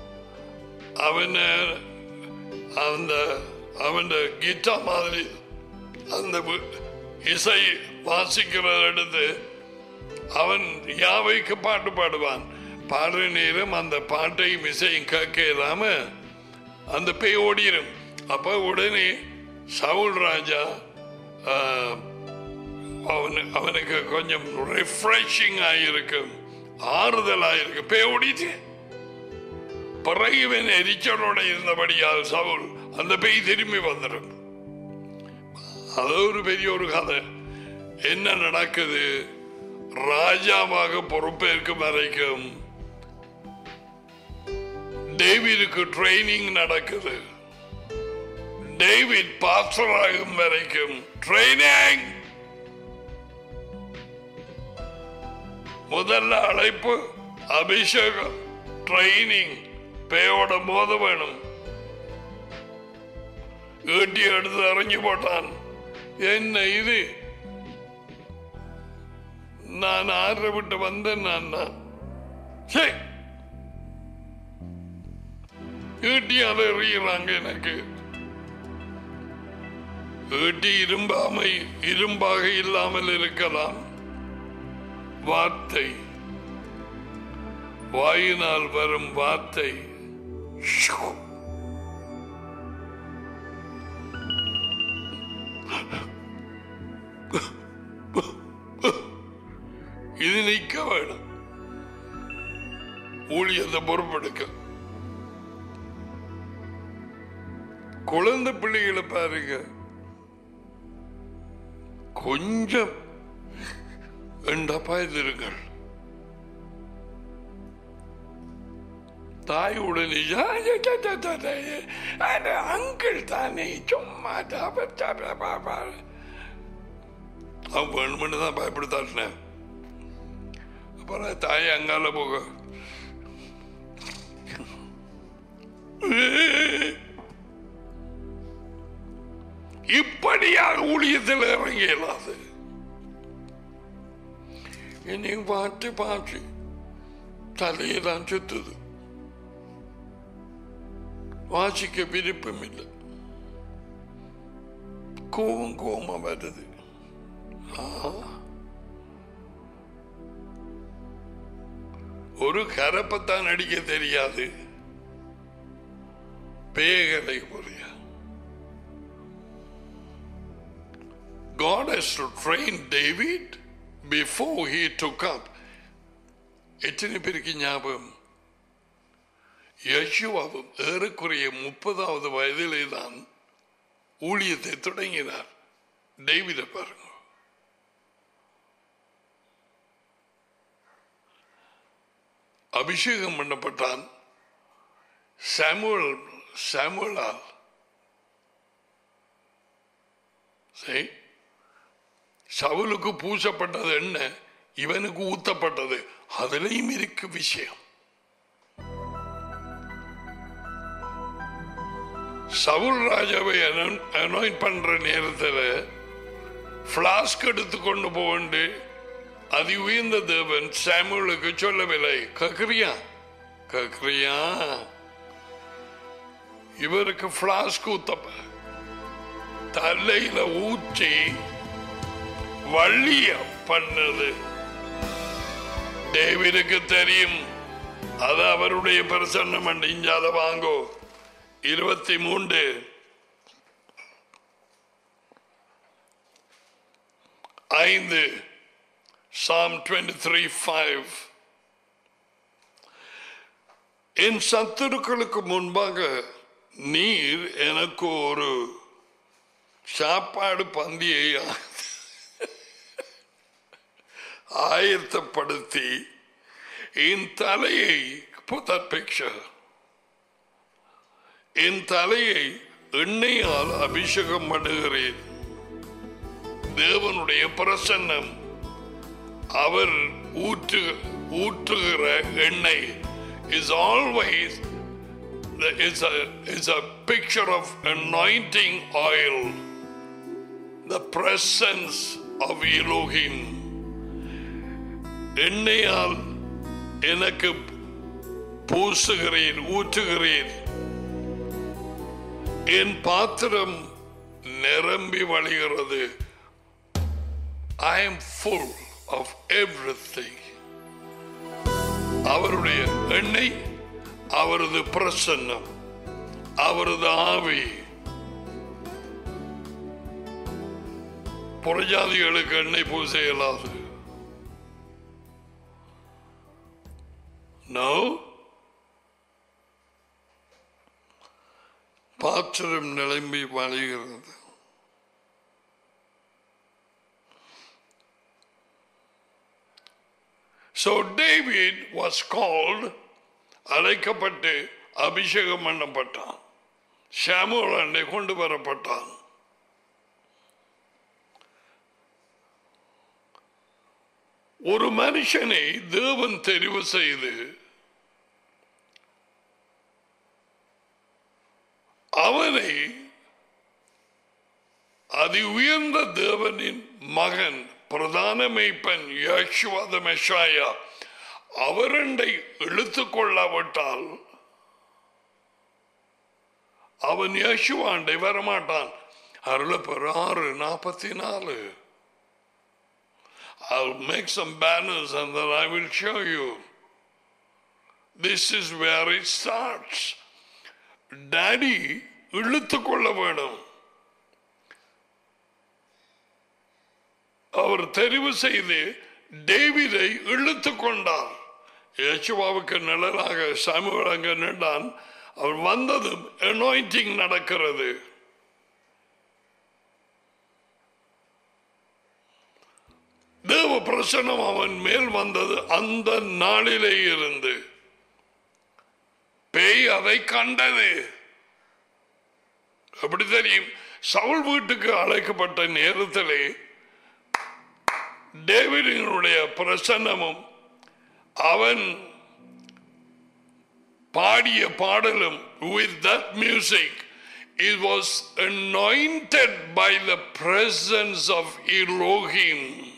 அவன் கீதா மாதிரி அந்த இசை வாசிக்கிறத எடுத்து அவன் யாவைக்கு பாட்டு பாடுவான். பாடுற நேரம் அந்த பாட்டையும் இசையும் கேட்க இல்லாம அந்த பேய் ஓடிடும். அப்ப உடனே சவுல் ராஜா அவனுக்கு கொஞ்சம் ரிஃப்ரெஷிங் ஆயிருக்கும், ஆறுதல் ஆயிருக்கு. பேய் ஓடிச்சு. பிறகு எரிச்சலோட இருந்தபடியால் சவுல் அந்த பேய் திரும்பி வந்துடும். அது ஒரு பெரிய ஒரு கதை. என்ன நடக்குது? ராஜாவாக பொறுப்பேற்கும் வரைக்கும் டேவிடுக்கு ட்ரைனிங் நடக்குது. டேவிட் பாஸ்டர் ஆகும் வரைக்கும் ட்ரைனிங். முதல்ல அழைப்பு, அபிஷேகம், ட்ரைனிங். பேயோட மோத வேணும். ஈட்டி எடுத்து அறிஞ்சு போட்டான். என்ன இது? நான் ஆற விட்டு வந்தேன். நான் ஈட்டியால எறிகிறாங்க எனக்கு. ஈட்டி இரும்பாக இல்லாமல் இருக்கலாம். வார்த்தை, வாயினால் வரும் வார்த்தை இது நிற்க வேணும். ஊழியத்தை பொறுப்பெடுக்க. குழந்தை பிள்ளைகளை பாருங்க, கொஞ்சம் பாய்ந்திருங்கள். தாயுடன் அங்கிள் தானே சும்மா வேணுமென்னு தான் பயப்படுத்தாட்டினேன். அப்புறம் தாய் அங்கால போக இப்படியாக ஊழியத்தில் இறங்க இயலாது. என்னையும் பார்த்து பார்த்து தலையை தான் சுத்துது. வாசிக்க விருப்பம் இல்லை. கோவமா வருது. ஒரு கரப்பத்தான் அடிக்க தெரியாது. பேய்களை புரிய. God has to train David before he took up. எத்தனை பேருக்கு ஞாபகம்? யெஷுவாவும் ஏறக்குறைய 30வது வயதிலே தான் ஊழியத்தை தொடங்கினார். டேவிடை பாருங்க. அபிஷேகம் பண்ணப்பட்டான் சாமுவேலால். சவுலுக்கு பூசப்பட்டது என்ன, இவனுக்கு ஊத்தப்பட்டது. அதுலயும் இருக்கு விஷயம். சவுல் ராஜாவை அனாயிண்ட் பண்ற நேரத்தில் பிளாஸ்க் எடுத்து கொண்டு போண்டு அதி உயர்ந்த தேவன் சாமுவேலுக்கு சொல்லவில்லை. கக்ரியா இவருக்கு பிளாஸ்க் ஊத்தப்ப தலையில ஊற்றி வள்ளிய பண்ணது டேவிடுக்கு தெரியும். அது அவருடைய பிரசன்னம். இஞ்சாத வாங்கோ 23:5 Psalm 23:5. என் சத்துருக்களுக்கு முன்பாக நீர் எனக்கு ஒரு சாப்பாடு பந்தியை ஆயத்தப்படுத்தி என் தலையை என் தலையை எண்ணெயால் அபிஷேகம் பண்ணுகிறேன். தேவனுடைய பிரசன்னம் அவர் ஊற்றுகிற எண்ணெய் is always is a picture of anointing oil, the presence of Elohim. எண்ணெயால் எனக்கு பூசுகிறேன், ஊற்றுகிறேன். என் பாத்திரம் நிரம்பி வழிகிறது. I am full of everything. அவருடைய எண்ணெய், அவரது பிரசன்னம், அவரது ஆவி. புறஜாதிகளுக்கு எண்ணெய் பூச இயலாது. No. பாத்திரம் நிரம்பி வழிகிறது. So David was called, அழைக்கப்பட்டு அபிஷேகம் பண்ணப்பட்டான். சாமுவேல் அண்டை கொண்டு வரப்பட்டான். ஒரு மனுஷனை தேவன் தெரிவு செய்து அவனை அதி உயர்ந்த தேவனின் மகன் பிரதான மேய்ப்பன் யெகோவா தி மெஷாயா அவரண்டை இழுத்துக் கொள்ளாவிட்டால் அவன் யெகோவாண்டை வரமாட்டான். அருளப்பர் 6:44. I'll make some banners and then I will show you. This is where it starts. Daddy இழுத்துக் கொள்ள வேண்டும். அவர் தெரிவு செய்து டேவிதை இழுத்துக் கொண்டார். யெகோவாவுக்கு நிழலாக சாமுவேல் அங்கே நின்றான். அவர் வந்ததும் அனாயிண்டிங் நடக்கிறது. தேவ பிரசன்னம் அவன் மேல் வந்தது. அந்த நாளிலே இருந்து பேய் அதை கண்டது. எப்படி தெரியும்? சவுல் வீட்டுக்கு அழைக்கப்பட்ட நேரத்திலே டேவிடினுடைய பிரசன்னமும் அவன் பாடிய பாடலும், with that music it was anointed by the presence of Elohim.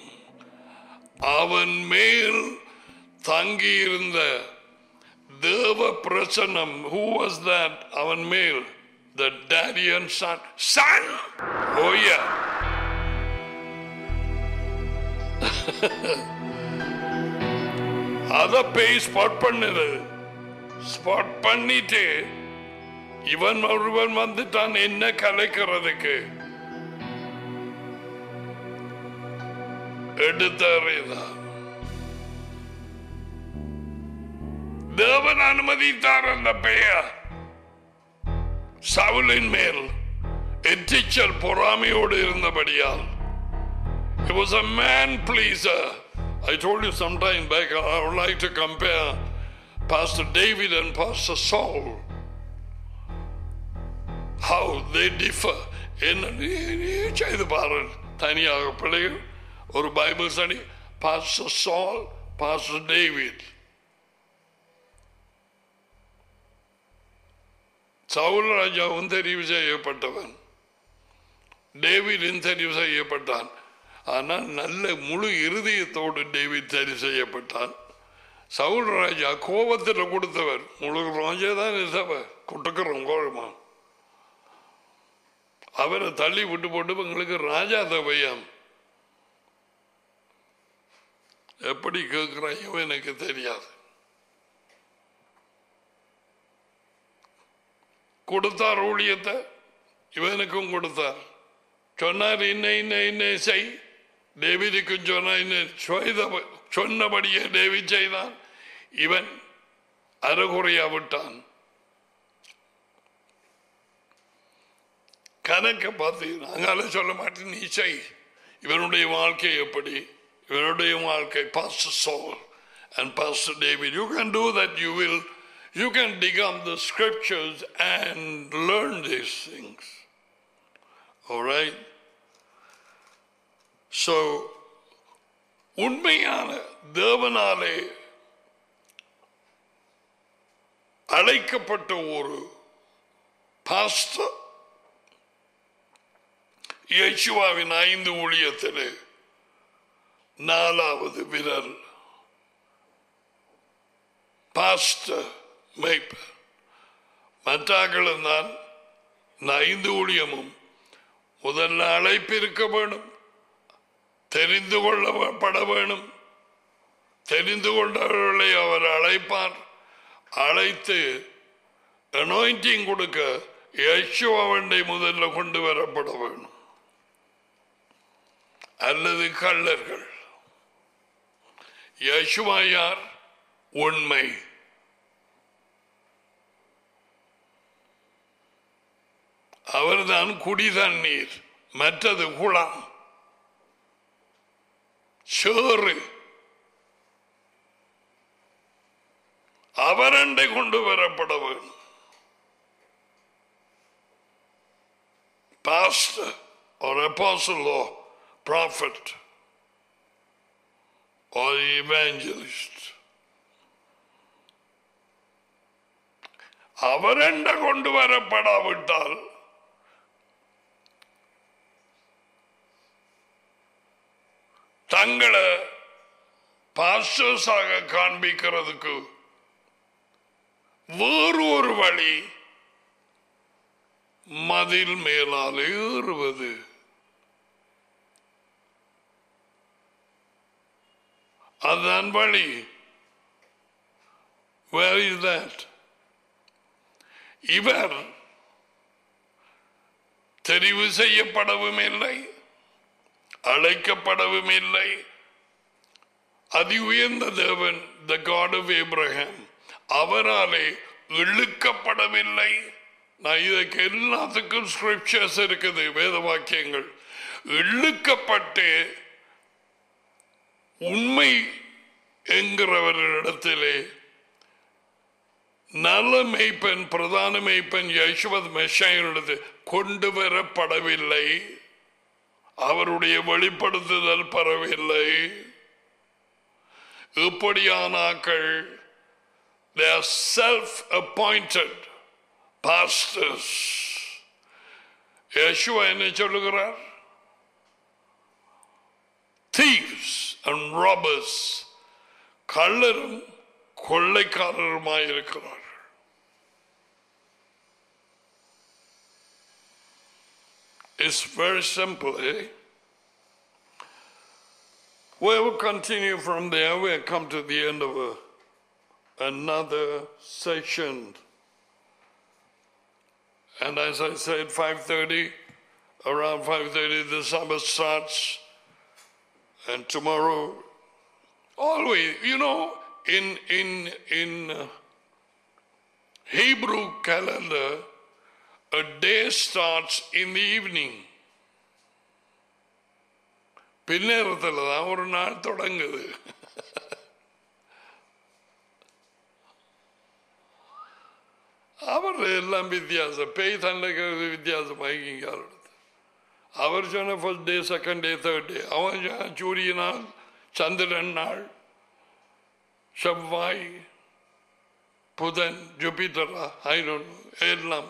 அவன் மேல் தங்கியிருந்த தேவ பிரசன்னம். Who was that? அவன் மேல் the daddy and son. Oh yeah. அத பேய் ஸ்பாட் பண்ணுது. ஸ்பாட் பண்ணிட்டு இவன் ஒருவன் வந்துட்டான் என்ன கலைக்கிறதுக்கு. எடுத்தறிதான் தேவன் அனுமதித்தார் அந்த பெயர் சவுலின் மேல் எச்சிச்சல் பொறாமையோடு இருந்தபடியால். He was a man pleaser. I told you sometime back I would like to compare Pastor David and Pastor Saul, how they differ. என்ன செய்து பாரு தனியாக பிள்ளைகள் ஒரு Bible study. Pastor Saul, Pastor David. Saul ராஜாவும் தெரிவு செய்யப்பட்டவன், டேவிடும் தெரிவு செய்யப்பட்டான். ஆனால் நல்ல முழு இருதயத்தோடு டேவிட் தெரிவு செய்யப்பட்டான். சவுல் ராஜா கோபத்தில் கொடுத்தவர். முழு ராஜா தான் குட்டுக்கிறோம் கோழமா. அவரை தள்ளி விட்டு போட்டு எங்களுக்கு ராஜா தேவையாம். எப்படி கேட்கிறாயோ எனக்கு தெரியாது. கொடுத்தார் ஊழியத்தை, இவனுக்கும் கொடுத்தார். சொன்னார் இன்ன இன்ன இன்ன செய். டேவிடுக்கும் சொன்ன சொன்னபடியே டேவிட் செய்தான். இவன் அறகுறையா விட்டான். கணக்க பார்த்து நாங்கால சொல்ல மாட்டேன், நீ செய். இவனுடைய வாழ்க்கை எப்படி? இவனுடைய வாழ்க்கை Pastor Saul and Pastor David. You can do that. You can dig up the scriptures and learn these things. All right? So, உண்மையான தேவனாலே அழைக்கப்பட்ட ஒரு பாஸ்டர் யெகோவாவின் 5 ஊழியத்திலே 4வது விரல் பாஸ்டர் மேய்ப்பர். மற்றாக்களும் தான் 5 ஊழியமும் முதல்ல அழைப்பு இருக்க வேணும், தெரிந்து கொள்ளப்பட வேணும். தெரிந்து கொண்டவர்களை அவர் அழைப்பார். அழைத்து அனாயிண்டிங் கொடுக்க யெகோவாவை முதல்ல கொண்டு வரப்பட வேணும். அல்லது கள்ளர்கள். யெகோவா யார்? உண்மை. அவர்தான் குடி தண்ணீர், மற்றது குளம், சேறு. அவரண்டை கொண்டு வரப்பட வேண்டும். Pastor or apostle or prophet or evangelist. அவரண்ட கொண்டு வரப்படாவிட்டால் தங்களை பாஸ்டர்ஸாக காண்பிக்கிறதுக்கு வேறு ஒரு வழி மதில் மேலாலே ஏறுவது. அதுதான் வழி. Where is that? இவர் தெரிவு செய்யப்படவும் இல்லை, அழைக்கப்படவும் இல்லை. அதி உயர்ந்த தேவன், the God of Abraham, அவராலே இழுக்கப்படவில்லை. நான் இதற்கு எல்லாத்துக்கும் ஸ்கிரிப்சர்ஸ் இருக்குது, வேத வாக்கியங்கள். இழுக்கப்பட்டு உண்மை என்கிறவரிடத்திலே நல்ல மெய்ப்பன், பிரதான மெய்ப்பன் யேசுவத் மெஷியாவினிடத்தில் கொண்டு வரப்படவில்லை. அவருடைய வெளிப்படுத்துதல் பெறவில்லை. இப்படியானாக்கள் they are self-appointed pastors. Yeshua என்ன சொல்லுகிறார்? Thieves and robbers, கள்ளரும் கொள்ளைக்காரருமாயிருக்கிறார். It's very simple, eh? We will continue from there. We have come to the end of another session. And as I said, 5:30, around 5:30, the Sabbath starts. And tomorrow, always, you know, in Hebrew calendar, a day starts in the evening. பின்னேரத்தில் தான் ஒரு நாள் தொடங்குது. அவர் எல்லாம் வித்தியாசம். பேய் தண்டைக்கிறது வித்தியாசமாக. அவர் சொன்ன first day, second day, third day. அவன் சூரிய நாள், சந்திரன் நாள், செவ்வாய், புதன், ஜூபிட்டரா, எல்லாம்.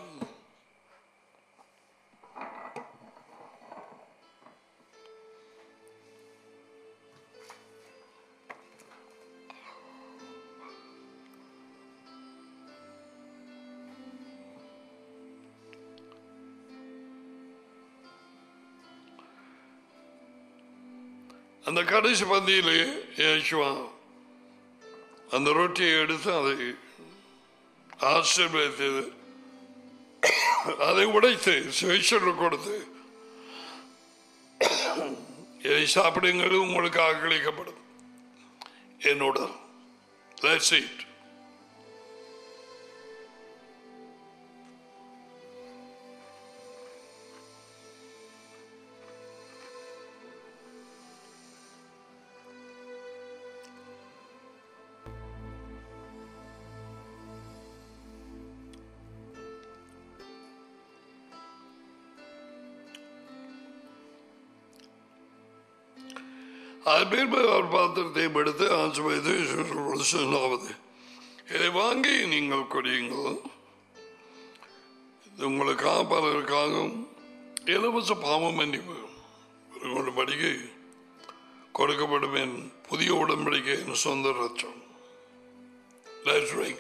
அந்த கடைசி பந்தியிலே யேசுவா அந்த ரொட்டியை எடுத்து அதை ஆசீர்வதித்தது, அதை உடைத்து சிஷியர்களுக்கு கொடுத்து, இதை சாப்பிடுங்கள், உங்களுக்கு ஆக்களிக்கப்படும் என்னோட. Let's eat. அவர் பாத்திரத்தை எடுத்து ஆசிர்வதித்து, இதை வாங்கி நீங்கள் குடியுங்கள், உங்களுக்காக பலருக்காகவும் இலவச பாவம் மன்னிப்பு கொடுக்கப்படும் என் புதிய உடன்படிக்கை என் சொந்த ரத்தம். Let's drink.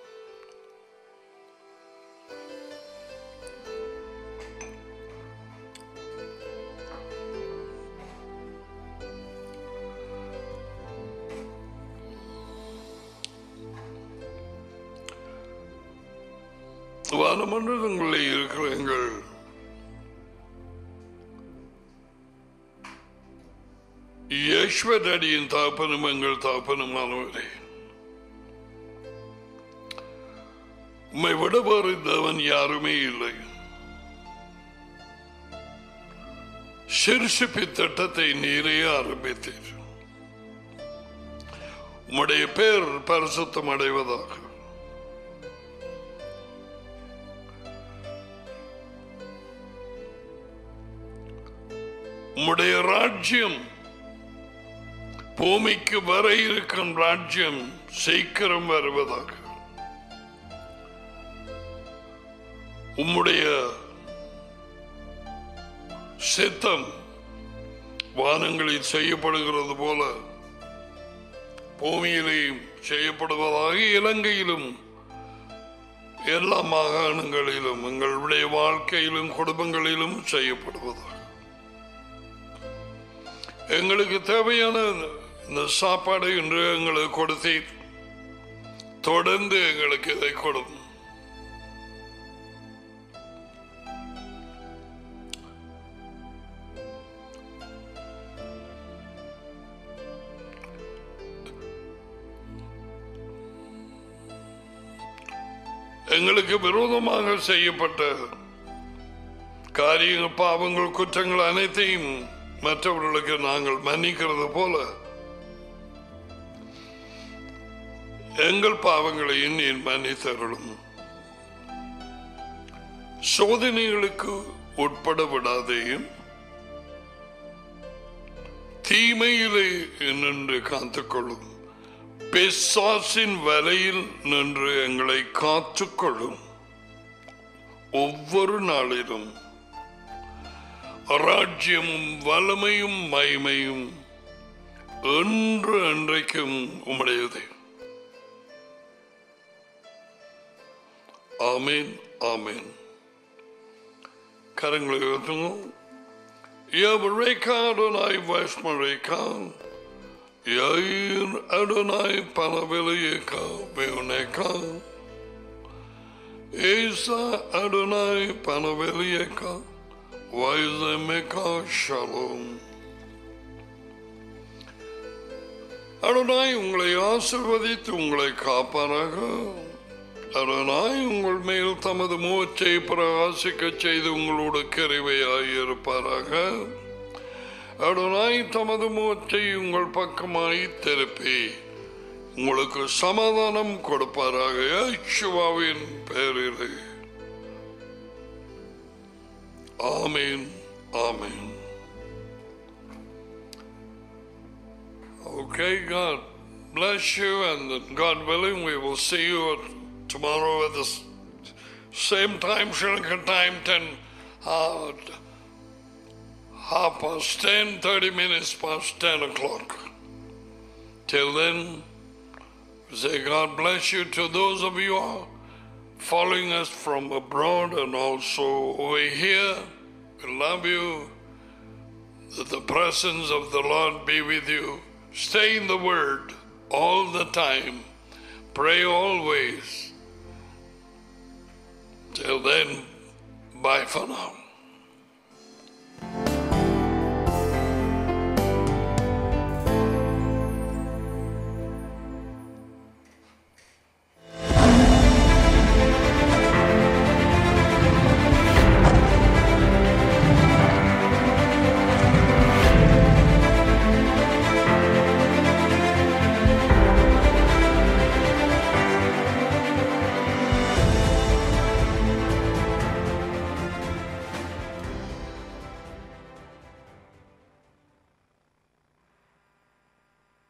வானமண்டலங்களில் இருக்கிற எங்கள் ஈஸ்வரடியின் தாப்பனும் எங்கள் தாப்பனுமானவரே, உம்மை விட வேறுந்தவன் யாருமே இல்லை. சிறுசிப்பி திட்டத்தை நீரே ஆரம்பித்தீர். உம்முடைய பேர் பரிசுத்தம் அடைவதாக. உம்முடைய ராஜ்யம், பூமிக்கு வர இருக்கும் ராஜ்யம் சீக்கிரம் வருவதாக. உம்முடைய சித்தம் வானங்களில் செய்யப்படுகிறது போல பூமியிலேயும் செய்யப்படுவதாக இலங்கையிலும் எல்லா மாகாணங்களிலும் எங்களுடைய வாழ்க்கையிலும் குடும்பங்களிலும் செய்யப்படுவதாக. எங்களுக்கு தேவையான இந்த சாப்பாடு என்று எங்களுக்கு கொடுத்தீர், தொடர்ந்து எங்களுக்கு இதை கொடுக்கும். எங்களுக்கு விரோதமாக செய்யப்பட்ட காரியங்கள், பாவங்கள், குற்றங்கள் அனைத்தையும் மற்றவர்களுக்கு நாங்கள் மன்னிக்கிறது போல எங்கள் பாவங்களையும் நீர் மன்னித்தருளும். சோதனைகளுக்கு உட்பட விடாதேயும், தீமையிலே நின்று காத்துக்கொள்ளும். பிசாசின் வலையில் நின்று எங்களை காத்துக்கொள்ளும். ஒவ்வொரு நாளிலும் ராஜ்யமும் வல்லமையும் மகிமையும் என்று அன்றைக்கும் உம்முடையது. ஆமேன், ஆமேன். கரங்களை உயர்த்துங்க. Yavreka Adonai Vashmareka Yair Adonai Panaveleka Veoneka Esa Adonai Panaveleka Vaizemeka Shalom. Adonai உங்களை ஆசீர்வதித்து உங்களை காப்பாராக. அருணாய் உங்கள் மேல் தமது மூச்சை பிரகாசிக்க செய்து உங்களோடு கிருபையாயிருப்பாராக. அருணாய் தமது மூச்சை உங்கள் பக்கமாய் திருப்பி உங்களுக்கு சமாதானம் கொடுப்பாராக. யெகோவாவின் பெயரிலே ஆமேன், ஆமேன். Okay, God bless you, and God willing we will see you tomorrow at the same time, Sri Lankan time, 10:30, 30 minutes past 10 o'clock. Till then, say God bless you to those of you who are following us from abroad and also over here. We love you. That the presence of the Lord be with you. Stay in the Word all the time. Pray always. Till then, bye for now.